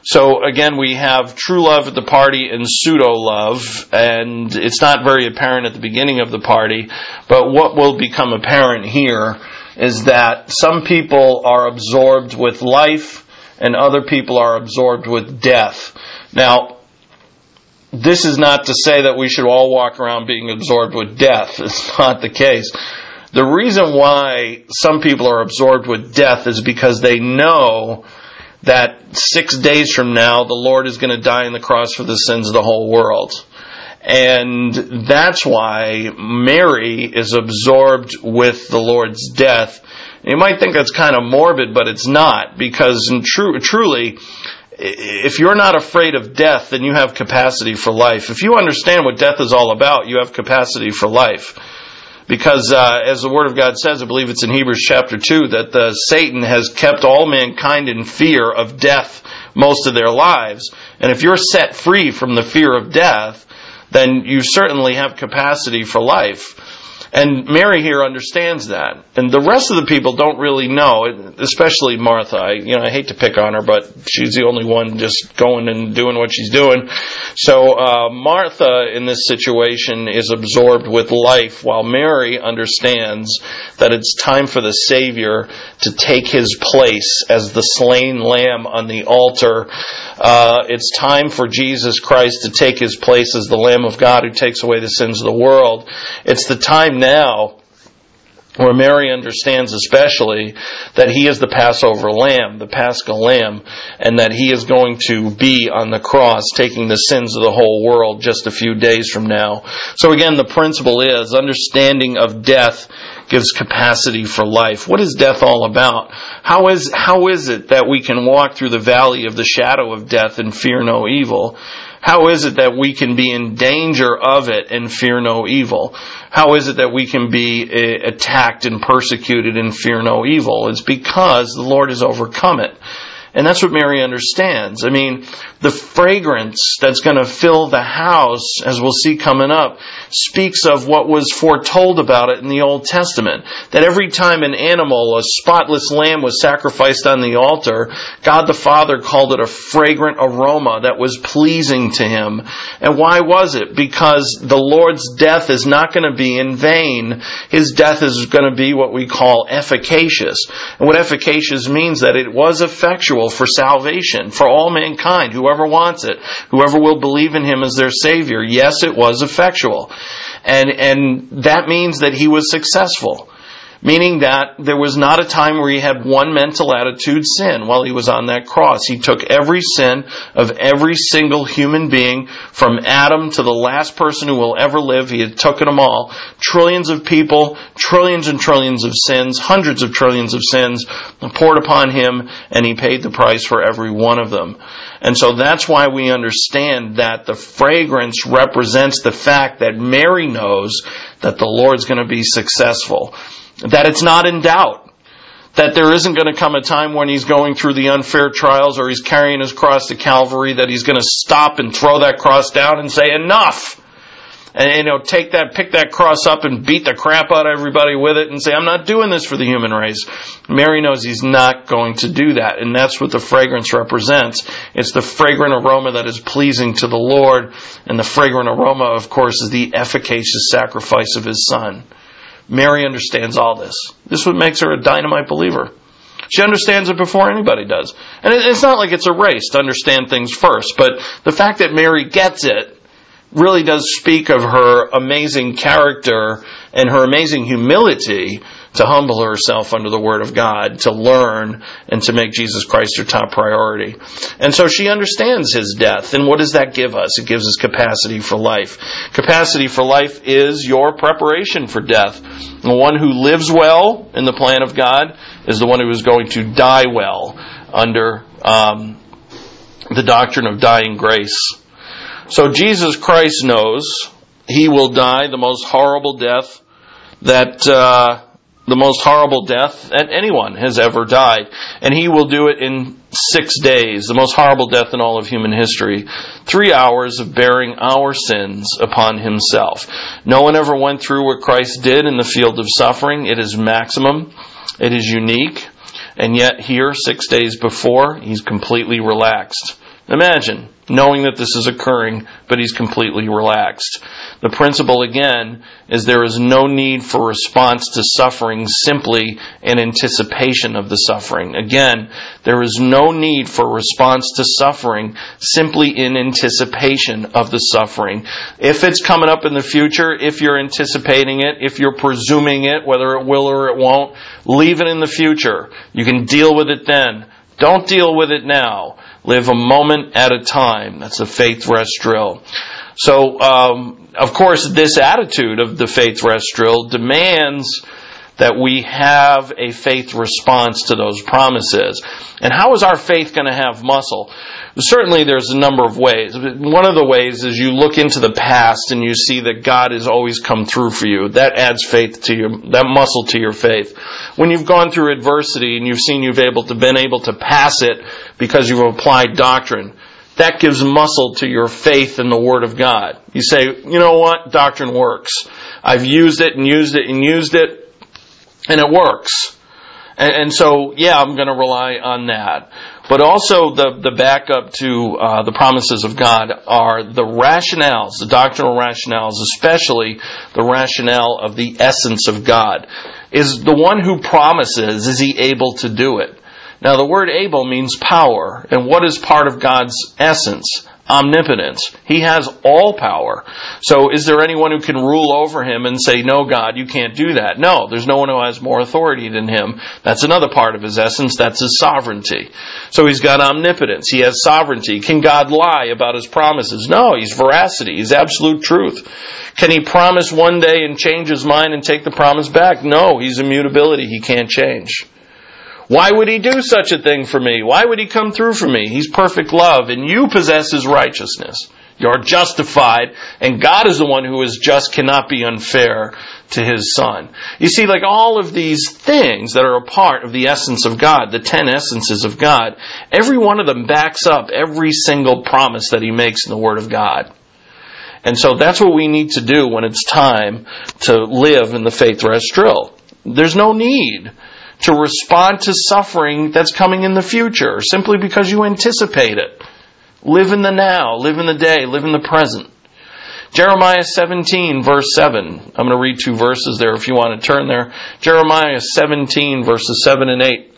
So again, we have true love at the party and pseudo-love, and it's not very apparent at the beginning of the party, but what will become apparent here is that some people are absorbed with life and other people are absorbed with death. Now, this is not to say that we should all walk around being absorbed with death. It's not the case. The reason why some people are absorbed with death is because they know that six days from now, the Lord is going to die on the cross for the sins of the whole world. And that's why Mary is absorbed with the Lord's death. You might think that's kind of morbid, but it's not, because in tru- truly, if you're not afraid of death, then you have capacity for life. If you understand what death is all about, you have capacity for life. Because uh, as the Word of God says, I believe it's in Hebrews chapter two, that the Satan has kept all mankind in fear of death most of their lives. And if you're set free from the fear of death, then you certainly have capacity for life. And Mary here understands that. And the rest of the people don't really know, especially Martha. I, you know, I hate to pick on her, but she's the only one just going and doing what she's doing. So uh, Martha in this situation is absorbed with life, while Mary understands that it's time for the Savior to take His place as the slain lamb on the altar. Uh, it's time for Jesus Christ to take His place as the Lamb of God who takes away the sins of the world. It's the time now where Mary understands especially that He is the Passover lamb, the Paschal lamb, and that He is going to be on the cross taking the sins of the whole world just a few days from now. So again, the principle is understanding of death gives capacity for life. What is death all about? How is, how is it that we can walk through the valley of the shadow of death and fear no evil? How is it that we can be in danger of it and fear no evil? How is it that we can be attacked and persecuted and fear no evil? It's because the Lord has overcome it. And that's what Mary understands. I mean, the fragrance that's going to fill the house, as we'll see coming up, speaks of what was foretold about it in the Old Testament. That every time an animal, a spotless lamb, was sacrificed on the altar, God the Father called it a fragrant aroma that was pleasing to Him. And why was it? Because the Lord's death is not going to be in vain. His death is going to be what we call efficacious. And what efficacious means that it was effectual for salvation, for all mankind, whoever wants it, whoever will believe in Him as their Savior. Yes, it was effectual. And, and that means that He was successful. Meaning that there was not a time where He had one mental attitude sin while He was on that cross. He took every sin of every single human being, from Adam to the last person who will ever live. He had taken them all. Trillions of people, trillions and trillions of sins, hundreds of trillions of sins poured upon Him, and He paid the price for every one of them. And so that's why we understand that the fragrance represents the fact that Mary knows that the Lord's going to be successful. That it's not in doubt. That there isn't going to come a time when He's going through the unfair trials or He's carrying His cross to Calvary that He's going to stop and throw that cross down and say, enough! And, you know, take that, pick that cross up and beat the crap out of everybody with it and say, I'm not doing this for the human race. Mary knows He's not going to do that. And that's what the fragrance represents. It's the fragrant aroma that is pleasing to the Lord. And the fragrant aroma, of course, is the efficacious sacrifice of His Son. Mary understands all this. This is what makes her a dynamite believer. She understands it before anybody does. And it's not like it's a race to understand things first, but the fact that Mary gets it really does speak of her amazing character and her amazing humility to humble herself under the Word of God, to learn, and to make Jesus Christ her top priority. And so she understands His death. And what does that give us? It gives us capacity for life. Capacity for life is your preparation for death. The one who lives well in the plan of God is the one who is going to die well under um, the doctrine of dying grace. So Jesus Christ knows He will die the most horrible death that uh, the most horrible death that anyone has ever died. And He will do it in six days, the most horrible death in all of human history. Three hours of bearing our sins upon Himself. No one ever went through what Christ did in the field of suffering. It is maximum. It is unique. And yet here, six days before, He's completely relaxed. Imagine knowing that this is occurring, but he's completely relaxed. The principle, again, is there is no need for response to suffering simply in anticipation of the suffering. Again, there is no need for response to suffering simply in anticipation of the suffering. If it's coming up in the future, if you're anticipating it, if you're presuming it, whether it will or it won't, leave it in the future. You can deal with it then. Don't deal with it now. Live a moment at a time. That's a faith rest drill. So, um, of course, this attitude of the faith rest drill demands that we have a faith response to those promises. And how is our faith going to have muscle? Certainly there's a number of ways. One of the ways is you look into the past and you see that God has always come through for you. That adds faith to your, that muscle to your faith. When you've gone through adversity and you've seen you've able to, been able to pass it because you've applied doctrine, that gives muscle to your faith in the Word of God. You say, you know what? Doctrine works. I've used it and used it and used it, and it works. And, and so, yeah, I'm going to rely on that. But also the, the backup to uh, the promises of God are the rationales, the doctrinal rationales, especially the rationale of the essence of God. Is the one who promises, is he able to do it? Now the word able means power. And what is part of God's essence? Omnipotence. He has all power. So is there anyone who can rule over him and say, no, God, you can't do that? No, there's no one who has more authority than him. That's another part of his essence. That's his sovereignty. So he's got omnipotence. He has sovereignty. Can God lie about his promises? No, he's veracity. He's absolute truth. Can he promise one day and change his mind and take the promise back? No, he's immutability. He can't change. Why would he do such a thing for me? Why would he come through for me? He's perfect love, and you possess his righteousness. You're justified, and God is the one who is just, cannot be unfair to his Son. You see, like all of these things that are a part of the essence of God, the ten essences of God, every one of them backs up every single promise that he makes in the Word of God. And so that's what we need to do when it's time to live in the faith rest drill. There's no need to respond to suffering that's coming in the future, simply because you anticipate it. Live in the now, live in the day, live in the present. Jeremiah seventeen, verse seven. I'm going to read two verses there if you want to turn there. Jeremiah seventeen, verses seven and eight.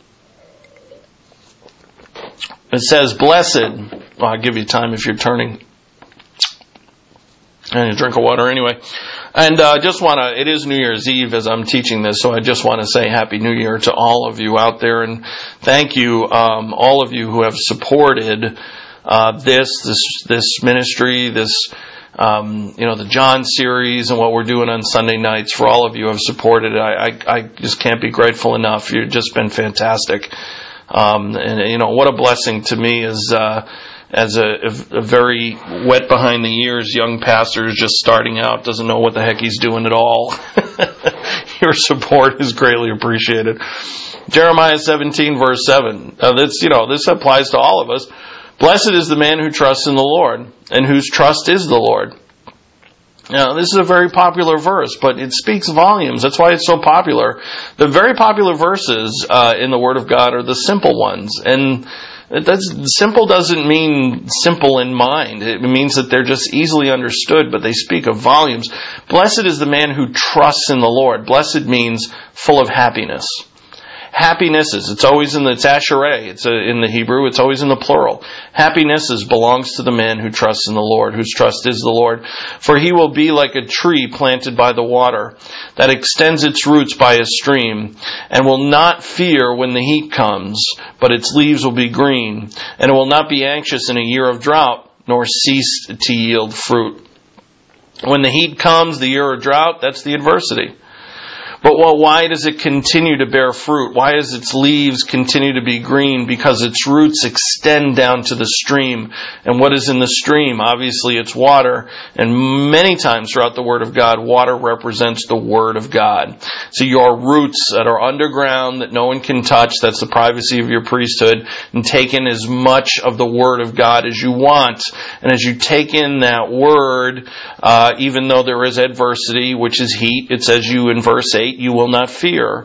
It says, blessed, well, I'll give you time if you're turning. And a drink of water anyway. And I uh, just want to, it is New Year's Eve as I'm teaching this, so I just want to say Happy New Year to all of you out there. And thank you, um, all of you who have supported uh, this, this, this ministry, this, um, you know, the John series and what we're doing on Sunday nights. For all of you who have supported it, I, I, I just can't be grateful enough. You've just been fantastic. Um, and, you know, what a blessing to me is, uh, as a, a very wet behind the ears young pastor just starting out, doesn't know what the heck he's doing at all. Your support is greatly appreciated. Jeremiah seventeen, verse seven. Uh, this, you know, this applies to all of us. Blessed is the man who trusts in the Lord, and whose trust is the Lord. Now, this is a very popular verse, but it speaks volumes. That's why it's so popular. The very popular verses uh, in the Word of God are the simple ones, and That's, simple doesn't mean simple in mind. It means that they're just easily understood, but they speak of volumes. Blessed is the man who trusts in the Lord. Blessed means full of happiness. Happinesses, it's always in the, it's ashereh, it's a, in the Hebrew, it's always in the plural. Happinesses belongs to the man who trusts in the Lord, whose trust is the Lord. For he will be like a tree planted by the water, that extends its roots by a stream, and will not fear when the heat comes, but its leaves will be green, and it will not be anxious in a year of drought, nor cease to yield fruit. When the heat comes, the year of drought, that's the adversity. But well, why does it continue to bear fruit? Why does its leaves continue to be green? Because its roots extend down to the stream. And what is in the stream? Obviously, it's water. And many times throughout the Word of God, water represents the Word of God. So your roots that are underground, that no one can touch, that's the privacy of your priesthood, and take in as much of the Word of God as you want. And as you take in that Word, uh, even though there is adversity, which is heat, it says you in verse eight, you will not fear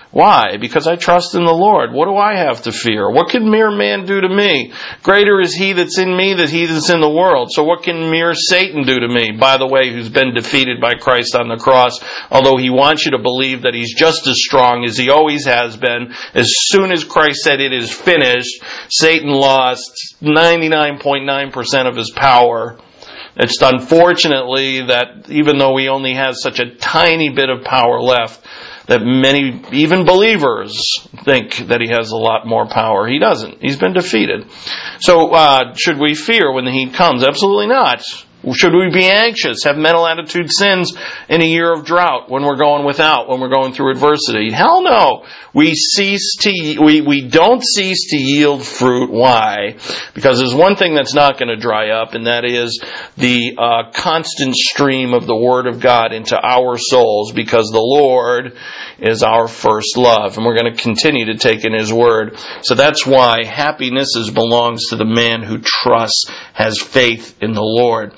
Why? Because I trust in the Lord. What do I have to fear? What can mere man do to me? Greater is he that's in me than he that's in the world. So what can mere Satan do to me? By the way, who's been defeated by Christ on the cross, although he wants you to believe that he's just as strong as he always has been. As soon as Christ said it is finished, Satan lost ninety-nine point nine percent of his power. It's unfortunately that even though he only has such a tiny bit of power left, that many, even believers, think that he has a lot more power. He doesn't. He's been defeated. So, uh, should we fear when the heat comes? Absolutely not. Should we be anxious, have mental attitude sins in a year of drought when we're going without, when we're going through adversity? Hell no. We cease to, we, we don't cease to yield fruit. Why? Because there's one thing that's not going to dry up, and that is the uh, constant stream of the Word of God into our souls, because the Lord is our first love, and we're going to continue to take in His Word. So that's why happiness is, belongs to the man who trusts, has faith in the Lord.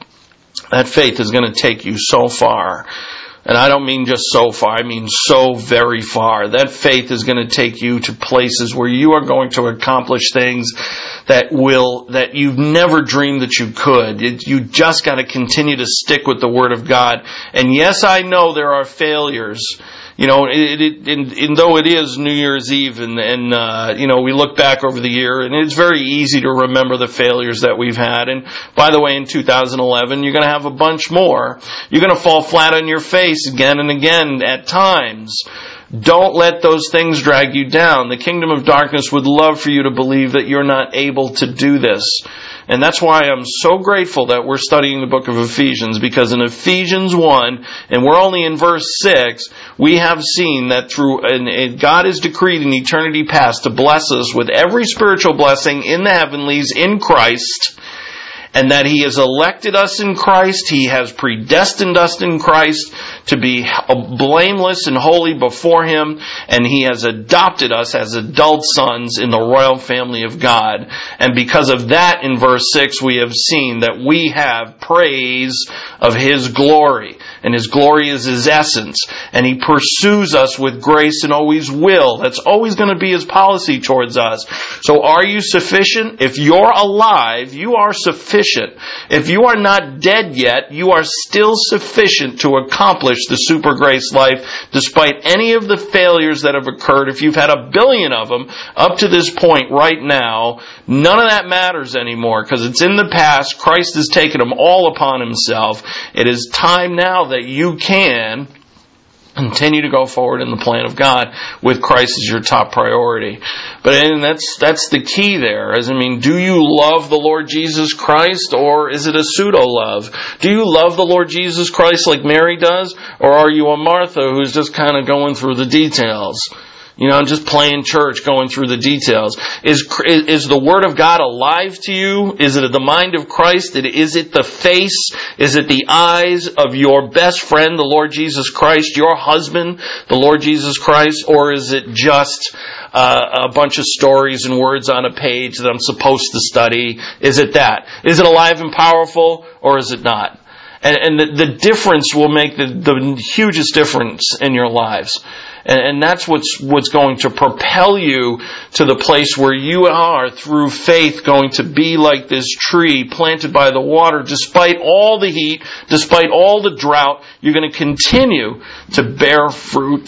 That faith is going to take you so far. And I don't mean just so far, I mean so very far. That faith is going to take you to places where you are going to accomplish things that will, that you've never dreamed that you could. It, you just got to continue to stick with the Word of God. And yes, I know there are failures. You know, it, it, and, and though it is New Year's Eve, and, and uh, you know, we look back over the year, and it's very easy to remember the failures that we've had. And by the way, in two thousand eleven, you're going to have a bunch more. You're going to fall flat on your face again and again at times. Don't let those things drag you down. The kingdom of darkness would love for you to believe that you're not able to do this. And that's why I'm so grateful that we're studying the book of Ephesians, because in Ephesians one, and we're only in verse six, we have seen that through, and, and God has decreed in eternity past to bless us with every spiritual blessing in the heavenlies in Christ, and that He has elected us in Christ, He has predestined us in Christ to be blameless and holy before Him, and He has adopted us as adult sons in the royal family of God. And because of that, in verse six, we have seen that we have praise of His glory. And His glory is His essence. And He pursues us with grace and always will. That's always going to be His policy towards us. So are you sufficient? If you're alive, you are sufficient. If you are not dead yet, you are still sufficient to accomplish the super grace life, despite any of the failures that have occurred. If you've had a billion of them up to this point right now, none of that matters anymore, because it's in the past. Christ has taken them all upon Himself. It is time now that you can continue to go forward in the plan of God with Christ as your top priority. But and that's that's the key there. As I mean, do you love the Lord Jesus Christ, or is it a pseudo love? Do you love the Lord Jesus Christ like Mary does, or are you a Martha who's just kind of going through the details? You know, just playing church, going through the details. Is is the Word of God alive to you? Is it the mind of Christ? Is it the face? Is it the eyes of your best friend, the Lord Jesus Christ, your husband, the Lord Jesus Christ? Or is it just uh, a bunch of stories and words on a page that I'm supposed to study? Is it that? Is it alive and powerful, or is it not? And, and the, the difference will make the, the hugest difference in your lives. And, and that's what's what's going to propel you to the place where you are, through faith, going to be like this tree planted by the water. Despite all the heat, despite all the drought, you're going to continue to bear fruit.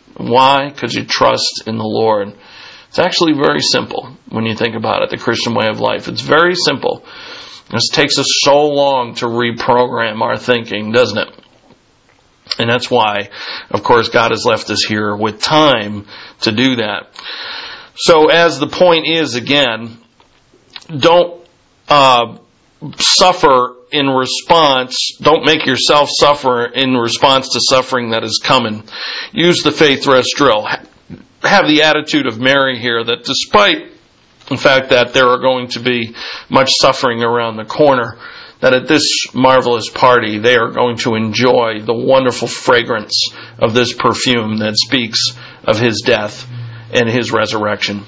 Why? Because you trust in the Lord. It's actually very simple when you think about it, the Christian way of life. It's very simple. It takes us so long to reprogram our thinking, doesn't it? And that's why, of course, God has left us here with time to do that. So as the point is, again, don't uh, suffer in response, don't make yourself suffer in response to suffering that is coming. Use the faith rest drill. Have the attitude of Mary here, that despite in fact that there are going to be much suffering around the corner, that at this marvelous party they are going to enjoy the wonderful fragrance of this perfume that speaks of His death and His resurrection.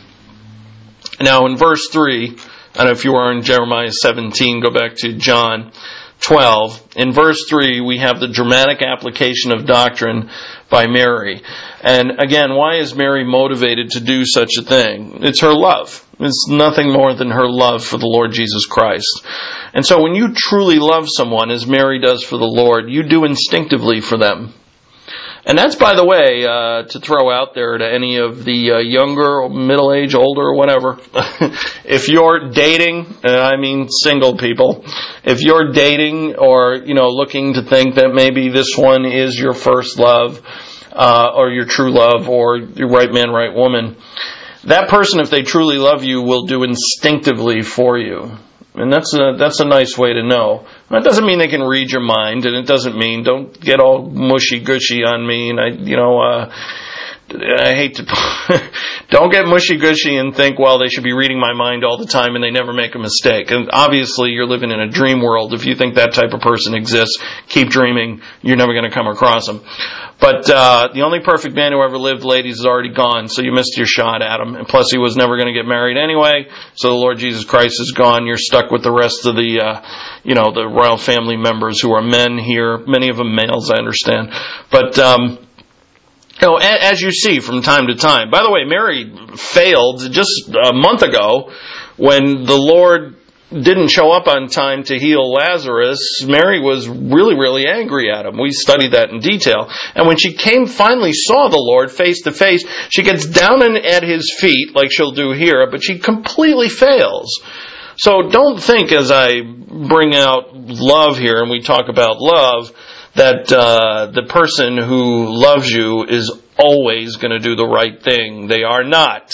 Now in verse three, I don't know if you are in Jeremiah seventeen, go back to John twelve, in verse three, we have the dramatic application of doctrine by Mary. And again, why is Mary motivated to do such a thing? It's her love. It's nothing more than her love for the Lord Jesus Christ. And so when you truly love someone, as Mary does for the Lord, you do instinctively for them. And that's, by the way, uh, to throw out there to any of the uh, younger, middle-aged, older, or whatever. If you're dating, and I mean single people, if you're dating or, you know, looking to think that maybe this one is your first love, uh, or your true love, or your right man, right woman, that person, if they truly love you, will do instinctively for you. And that's a, that's a nice way to know. That doesn't mean they can read your mind, and it doesn't mean, don't get all mushy-gushy on me, and I, you know, uh, I hate to, don't get mushy-gushy and think, well, they should be reading my mind all the time and they never make a mistake. And obviously you're living in a dream world. If you think that type of person exists, keep dreaming. You're never going to come across them. But uh, the only perfect man who ever lived, ladies, is already gone, so you missed your shot at him. And plus, he was never going to get married anyway, so the Lord Jesus Christ is gone. You're stuck with the rest of the, uh, you know, the royal family members who are men here. Many of them males, I understand. But, um, you know, as you see from time to time. By the way, Mary failed just a month ago when the Lord didn't show up on time to heal Lazarus. Mary was really, really angry at him. We studied that in detail. And when she came, finally saw the Lord face to face, she gets down at his feet like she'll do here, but she completely fails. So don't think as I bring out love here and we talk about love, that uh, the person who loves you is always going to do the right thing. They are not.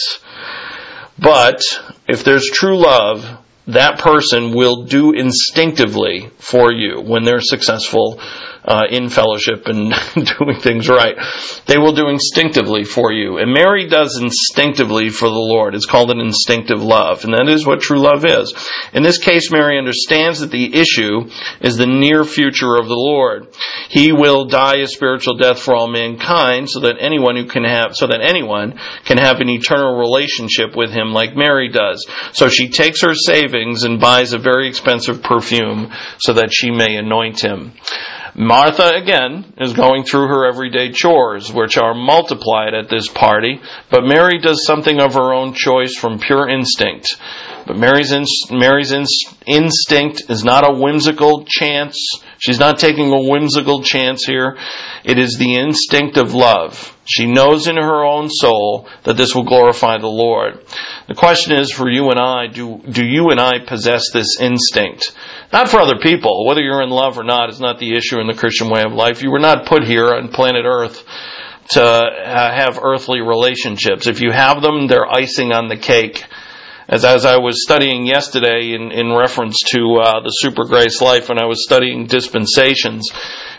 But if there's true love, that person will do instinctively for you when they're successful uh, in fellowship and doing things right. They will do instinctively for you. And Mary does instinctively for the Lord. It's called an instinctive love. And that is what true love is. In this case, Mary understands that the issue is the near future of the Lord. He will die a spiritual death for all mankind so that anyone who can have, so that anyone can have an eternal relationship with him like Mary does. So she takes her savings and buys a very expensive perfume so that she may anoint him. Martha, again, is going through her everyday chores, which are multiplied at this party, but Mary does something of her own choice from pure instinct. But Mary's in, Mary's in, instinct is not a whimsical chance. She's not taking a whimsical chance here. It is the instinct of love. She knows in her own soul that this will glorify the Lord. The question is for you and I, do, do you and I possess this instinct? Not for other people. Whether you're in love or not is not the issue in the Christian way of life. You were not put here on planet Earth to have earthly relationships. If you have them, they're icing on the cake. As, as I was studying yesterday in, in reference to uh, the Super Grace Life, when I was studying dispensations,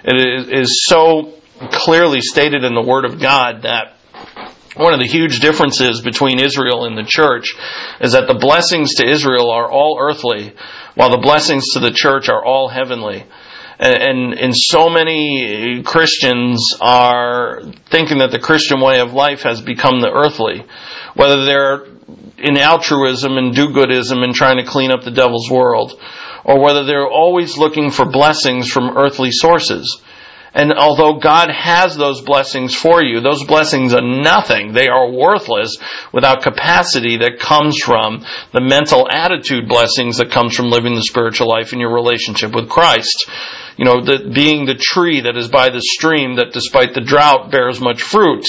it is, is so clearly stated in the Word of God that one of the huge differences between Israel and the church is that the blessings to Israel are all earthly, while the blessings to the church are all heavenly. And, and, and so many Christians are thinking that the Christian way of life has become the earthly, whether they're in altruism and do-goodism and trying to clean up the devil's world, or whether they're always looking for blessings from earthly sources. And although God has those blessings for you, those blessings are nothing. They are worthless without capacity that comes from the mental attitude blessings that comes from living the spiritual life in your relationship with Christ. You know, the, being the tree that is by the stream that despite the drought bears much fruit.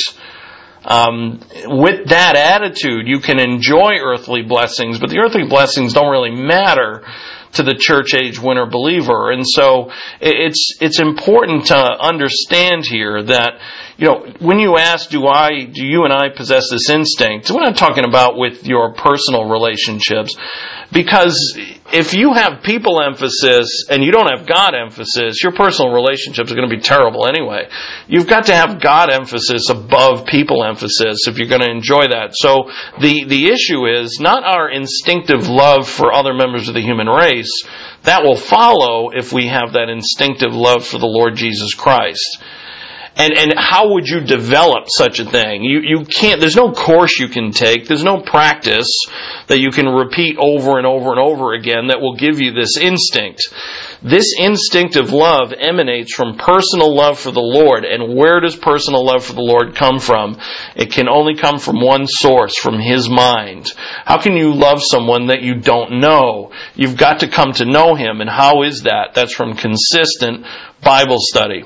Um, with that attitude, you can enjoy earthly blessings, but the earthly blessings don't really matter to the church age winter believer. And so it's it's important to understand here that, you know, when you ask, do I, do you and I possess this instinct, we're not talking about with your personal relationships, because if you have people emphasis and you don't have God emphasis, your personal relationships are going to be terrible anyway. You've got to have God emphasis above people emphasis if you're going to enjoy that. So the, the issue is not our instinctive love for other members of the human race. That will follow if we have that instinctive love for the Lord Jesus Christ. And and how would you develop such a thing? You you can't, there's no course you can take, there's no practice that you can repeat over and over and over again that will give you this instinct. This instinct of love emanates from personal love for the Lord. And where does personal love for the Lord come from? It can only come from one source, from His mind. How can you love someone that you don't know? You've got to come to know Him. And how is that? That's from consistent Bible study.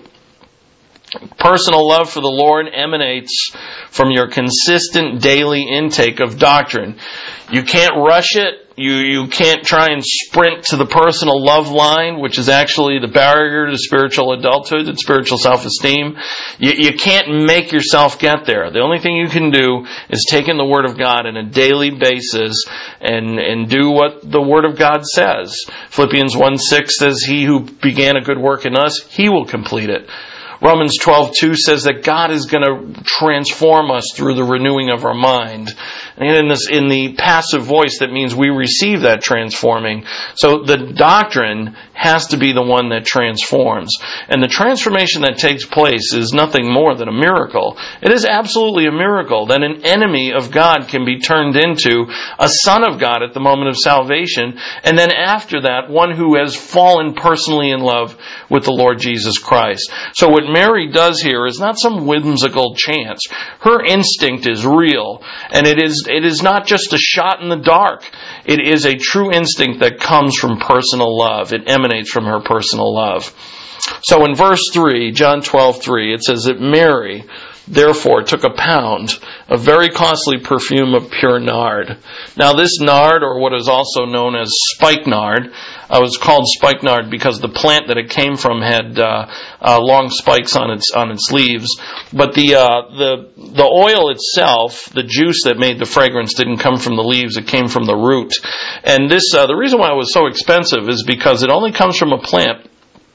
Personal love for the Lord emanates from your consistent daily intake of doctrine. You can't rush it. You you can't try and sprint to the personal love line, which is actually the barrier to spiritual adulthood and spiritual self-esteem. You, you can't make yourself get there. The only thing you can do is take in the Word of God on a daily basis and, and do what the Word of God says. Philippians one six says, He who began a good work in us, He will complete it. Romans twelve two says that God is going to transform us through the renewing of our mind. And in this, in the passive voice, that means we receive that transforming. So the doctrine has to be the one that transforms. And the transformation that takes place is nothing more than a miracle. It is absolutely a miracle that an enemy of God can be turned into a son of God at the moment of salvation. And then after that, one who has fallen personally in love with the Lord Jesus Christ. So what Mary does here is not some whimsical chance. Her instinct is real. And it is It is not just a shot in the dark. It is a true instinct that comes from personal love. It emanates from her personal love. So in verse three, John twelve three, it says that Mary, therefore, took a pound of very costly perfume of pure nard. Now this nard, or what is also known as spikenard, uh, was called spikenard because the plant that it came from had uh, uh, long spikes on its on its leaves. But the uh, the the oil itself, the juice that made the fragrance, didn't come from the leaves; it came from the root. And this, uh, the reason why it was so expensive is because it only comes from a plant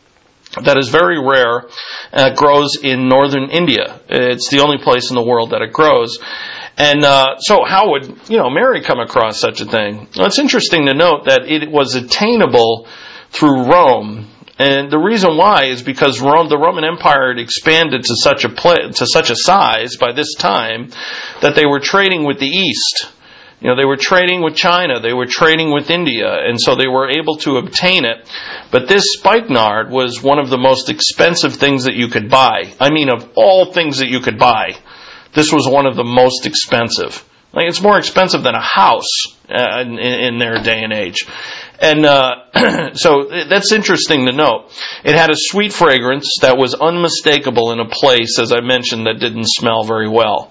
that is very rare. Uh, grows in northern India. It's the only place in the world that it grows. And uh, so how would, you know, Mary come across such a thing? Well, it's interesting to note that it was attainable through Rome. And the reason why is because Rome, the Roman Empire had expanded to such a pla- to such a size by this time that they were trading with the East. You know, they were trading with China, they were trading with India, and so they were able to obtain it. But this spikenard was one of the most expensive things that you could buy. I mean, of all things that you could buy, this was one of the most expensive. Like, it's more expensive than a house uh, in, in their day and age. And uh, so that's interesting to note. It had a sweet fragrance that was unmistakable in a place, as I mentioned, that didn't smell very well.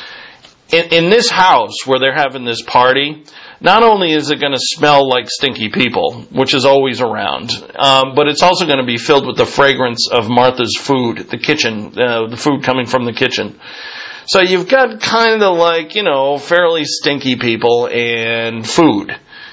In, in this house where they're having this party, not only is it going to smell like stinky people, which is always around, um, but it's also going to be filled with the fragrance of Martha's food, the kitchen, uh, the food coming from the kitchen. So you've got kind of like, you know, fairly stinky people and food.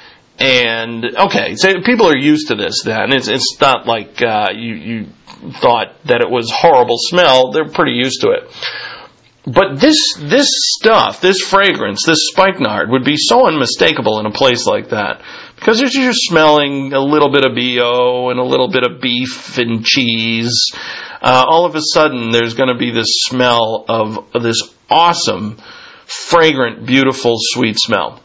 And, okay, so people are used to this then. It's, it's not like uh, you, you thought that it was horrible smell. They're pretty used to it. But this this stuff, this fragrance, this spikenard would be so unmistakable in a place like that. Because you're just smelling a little bit of B O and a little bit of beef and cheese. Uh, all of a sudden, there's going to be this smell of, of this awesome, fragrant, beautiful, sweet smell.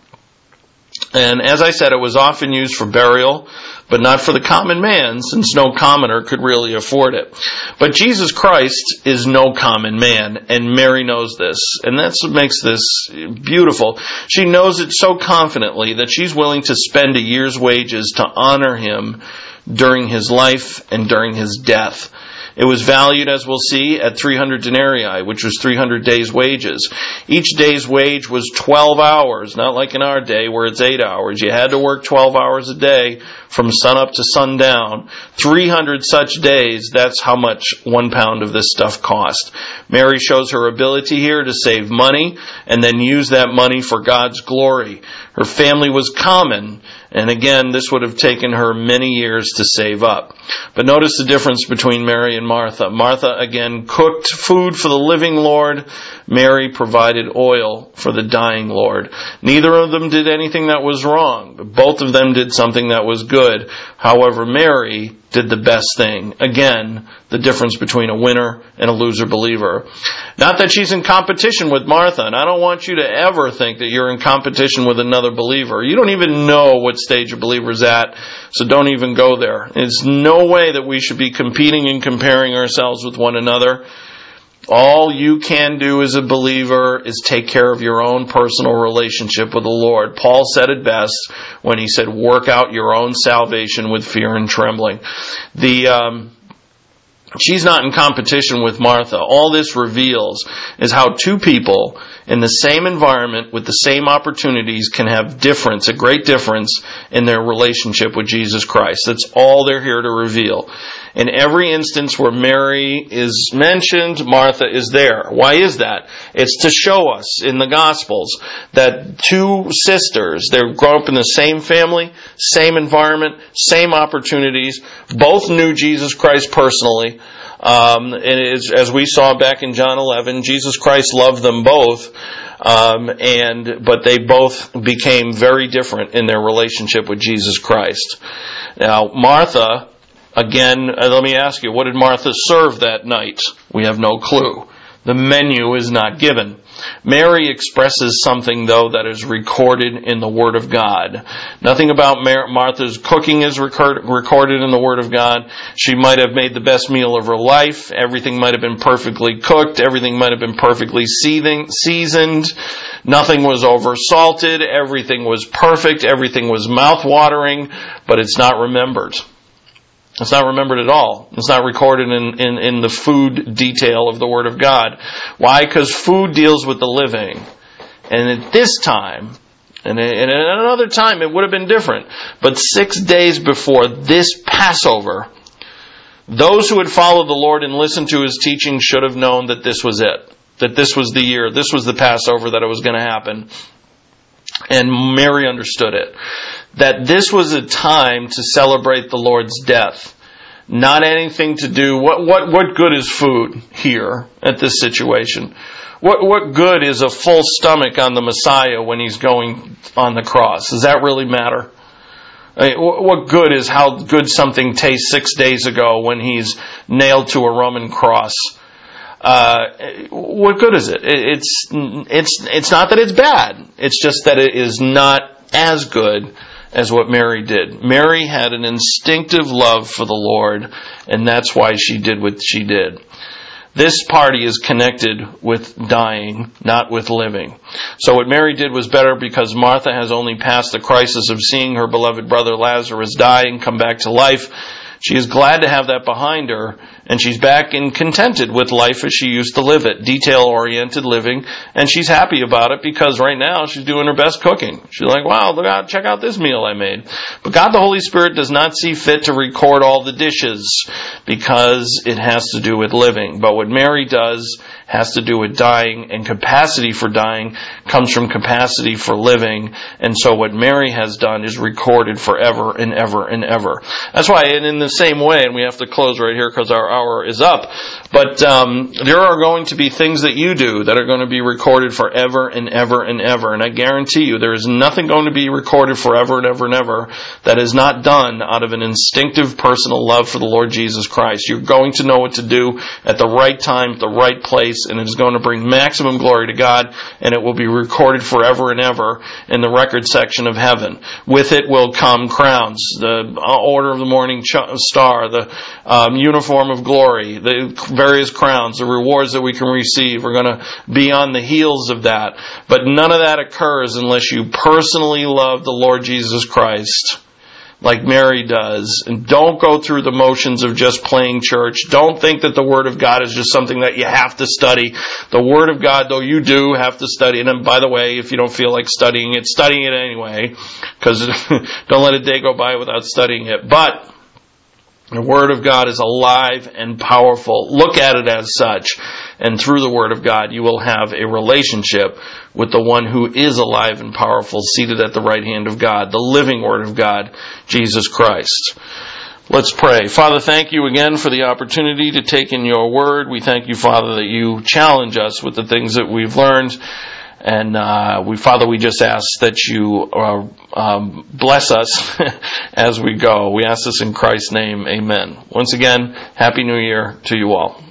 And as I said, it was often used for burial, but not for the common man, since no commoner could really afford it. But Jesus Christ is no common man, and Mary knows this. And that's what makes this beautiful. She knows it so confidently that she's willing to spend a year's wages to honor him during his life and during his death. It was valued, as we'll see, at three hundred denarii, which was three hundred days' wages. Each day's wage was twelve hours, not like in our day where it's eight hours. You had to work twelve hours a day from sunup to sundown. three hundred such days, that's how much one pound of this stuff cost. Mary shows her ability here to save money and then use that money for God's glory. Her family was common, and again, this would have taken her many years to save up. But notice the difference between Mary and Martha. Martha, again, cooked food for the living Lord. Mary provided oil for the dying Lord. Neither of them did anything that was wrong. Both of them did something that was good. However, Mary did the best thing. Again, the difference between a winner and a loser believer. Not that she's in competition with Martha, and I don't want you to ever think that you're in competition with another believer. You don't even know what stage a believer's at, so don't even go there. There's no way that we should be competing and comparing ourselves with one another. All you can do as a believer is take care of your own personal relationship with the Lord. Paul said it best when he said, work out your own salvation with fear and trembling. The um, she's not in competition with Martha. All this reveals is how two people in the same environment with the same opportunities can have difference, a great difference in their relationship with Jesus Christ. That's all they're here to reveal. In every instance where Mary is mentioned, Martha is there. Why is that? It's to show us in the Gospels that two sisters, they grew up in the same family, same environment, same opportunities, both knew Jesus Christ personally. Um, and it's, as we saw back in John eleven, Jesus Christ loved them both. Um, and but they both became very different in their relationship with Jesus Christ. Now, Martha, again, let me ask you, what did Martha serve that night? We have no clue. The menu is not given. Mary expresses something, though, that is recorded in the Word of God. Nothing about Mar- Martha's cooking is record- recorded in the Word of God. She might have made the best meal of her life. Everything might have been perfectly cooked. Everything might have been perfectly seething, seasoned. Nothing was over-salted. Everything was perfect. Everything was mouth-watering. But it's not remembered. It's not remembered at all. It's not recorded in, in, in the food detail of the Word of God. Why? Because food deals with the living. And at this time, and at another time it would have been different, but six days before this Passover, those who had followed the Lord and listened to His teaching should have known that this was it. That this was the year, this was the Passover, that it was going to happen. And Mary understood it. That this was a time to celebrate the Lord's death. Not anything to do, what what what good is food here at this situation? What what good is a full stomach on the Messiah when He's going on the cross? Does that really matter? I mean, what good is how good something tastes six days ago when He's nailed to a Roman cross? Uh, what good is it? It's it's it's not that it's bad. It's just that it is not as good as what Mary did. Mary had an instinctive love for the Lord, and that's why she did what she did. This party is connected with dying, not with living. So what Mary did was better because Martha has only passed the crisis of seeing her beloved brother Lazarus die and come back to life. She is glad to have that behind her, and she's back and contented with life as she used to live it, detail-oriented living, and she's happy about it because right now she's doing her best cooking. She's like, wow, look out, check out this meal I made. But God the Holy Spirit does not see fit to record all the dishes because it has to do with living. But what Mary does has to do with dying, and capacity for dying comes from capacity for living. And so what Mary has done is recorded forever and ever and ever. That's why, and in the same way, and we have to close right here because our hour is up, but um, there are going to be things that you do that are going to be recorded forever and ever and ever. And I guarantee you there is nothing going to be recorded forever and ever and ever that is not done out of an instinctive personal love for the Lord Jesus Christ. You're going to know what to do at the right time, at the right place, and it is going to bring maximum glory to God, and it will be recorded forever and ever in the record section of heaven. With it will come crowns, the order of the morning star, the um, uniform of glory, the various crowns, the rewards that we can receive are going to be on the heels of that. But none of that occurs unless you personally love the Lord Jesus Christ like Mary does. And don't go through the motions of just playing church. Don't think that the Word of God is just something that you have to study. The Word of God, though, you do have to study. And by the way, if you don't feel like studying it, study it anyway, because don't let a day go by without studying it. But the Word of God is alive and powerful. Look at it as such. And through the Word of God, you will have a relationship with the one who is alive and powerful, seated at the right hand of God, the living Word of God, Jesus Christ. Let's pray. Father, thank you again for the opportunity to take in your Word. We thank you, Father, that you challenge us with the things that we've learned. And uh, we, Father, we just ask that you uh, um, bless us as we go. We ask this in Christ's name. Amen. Once again, Happy New Year to you all.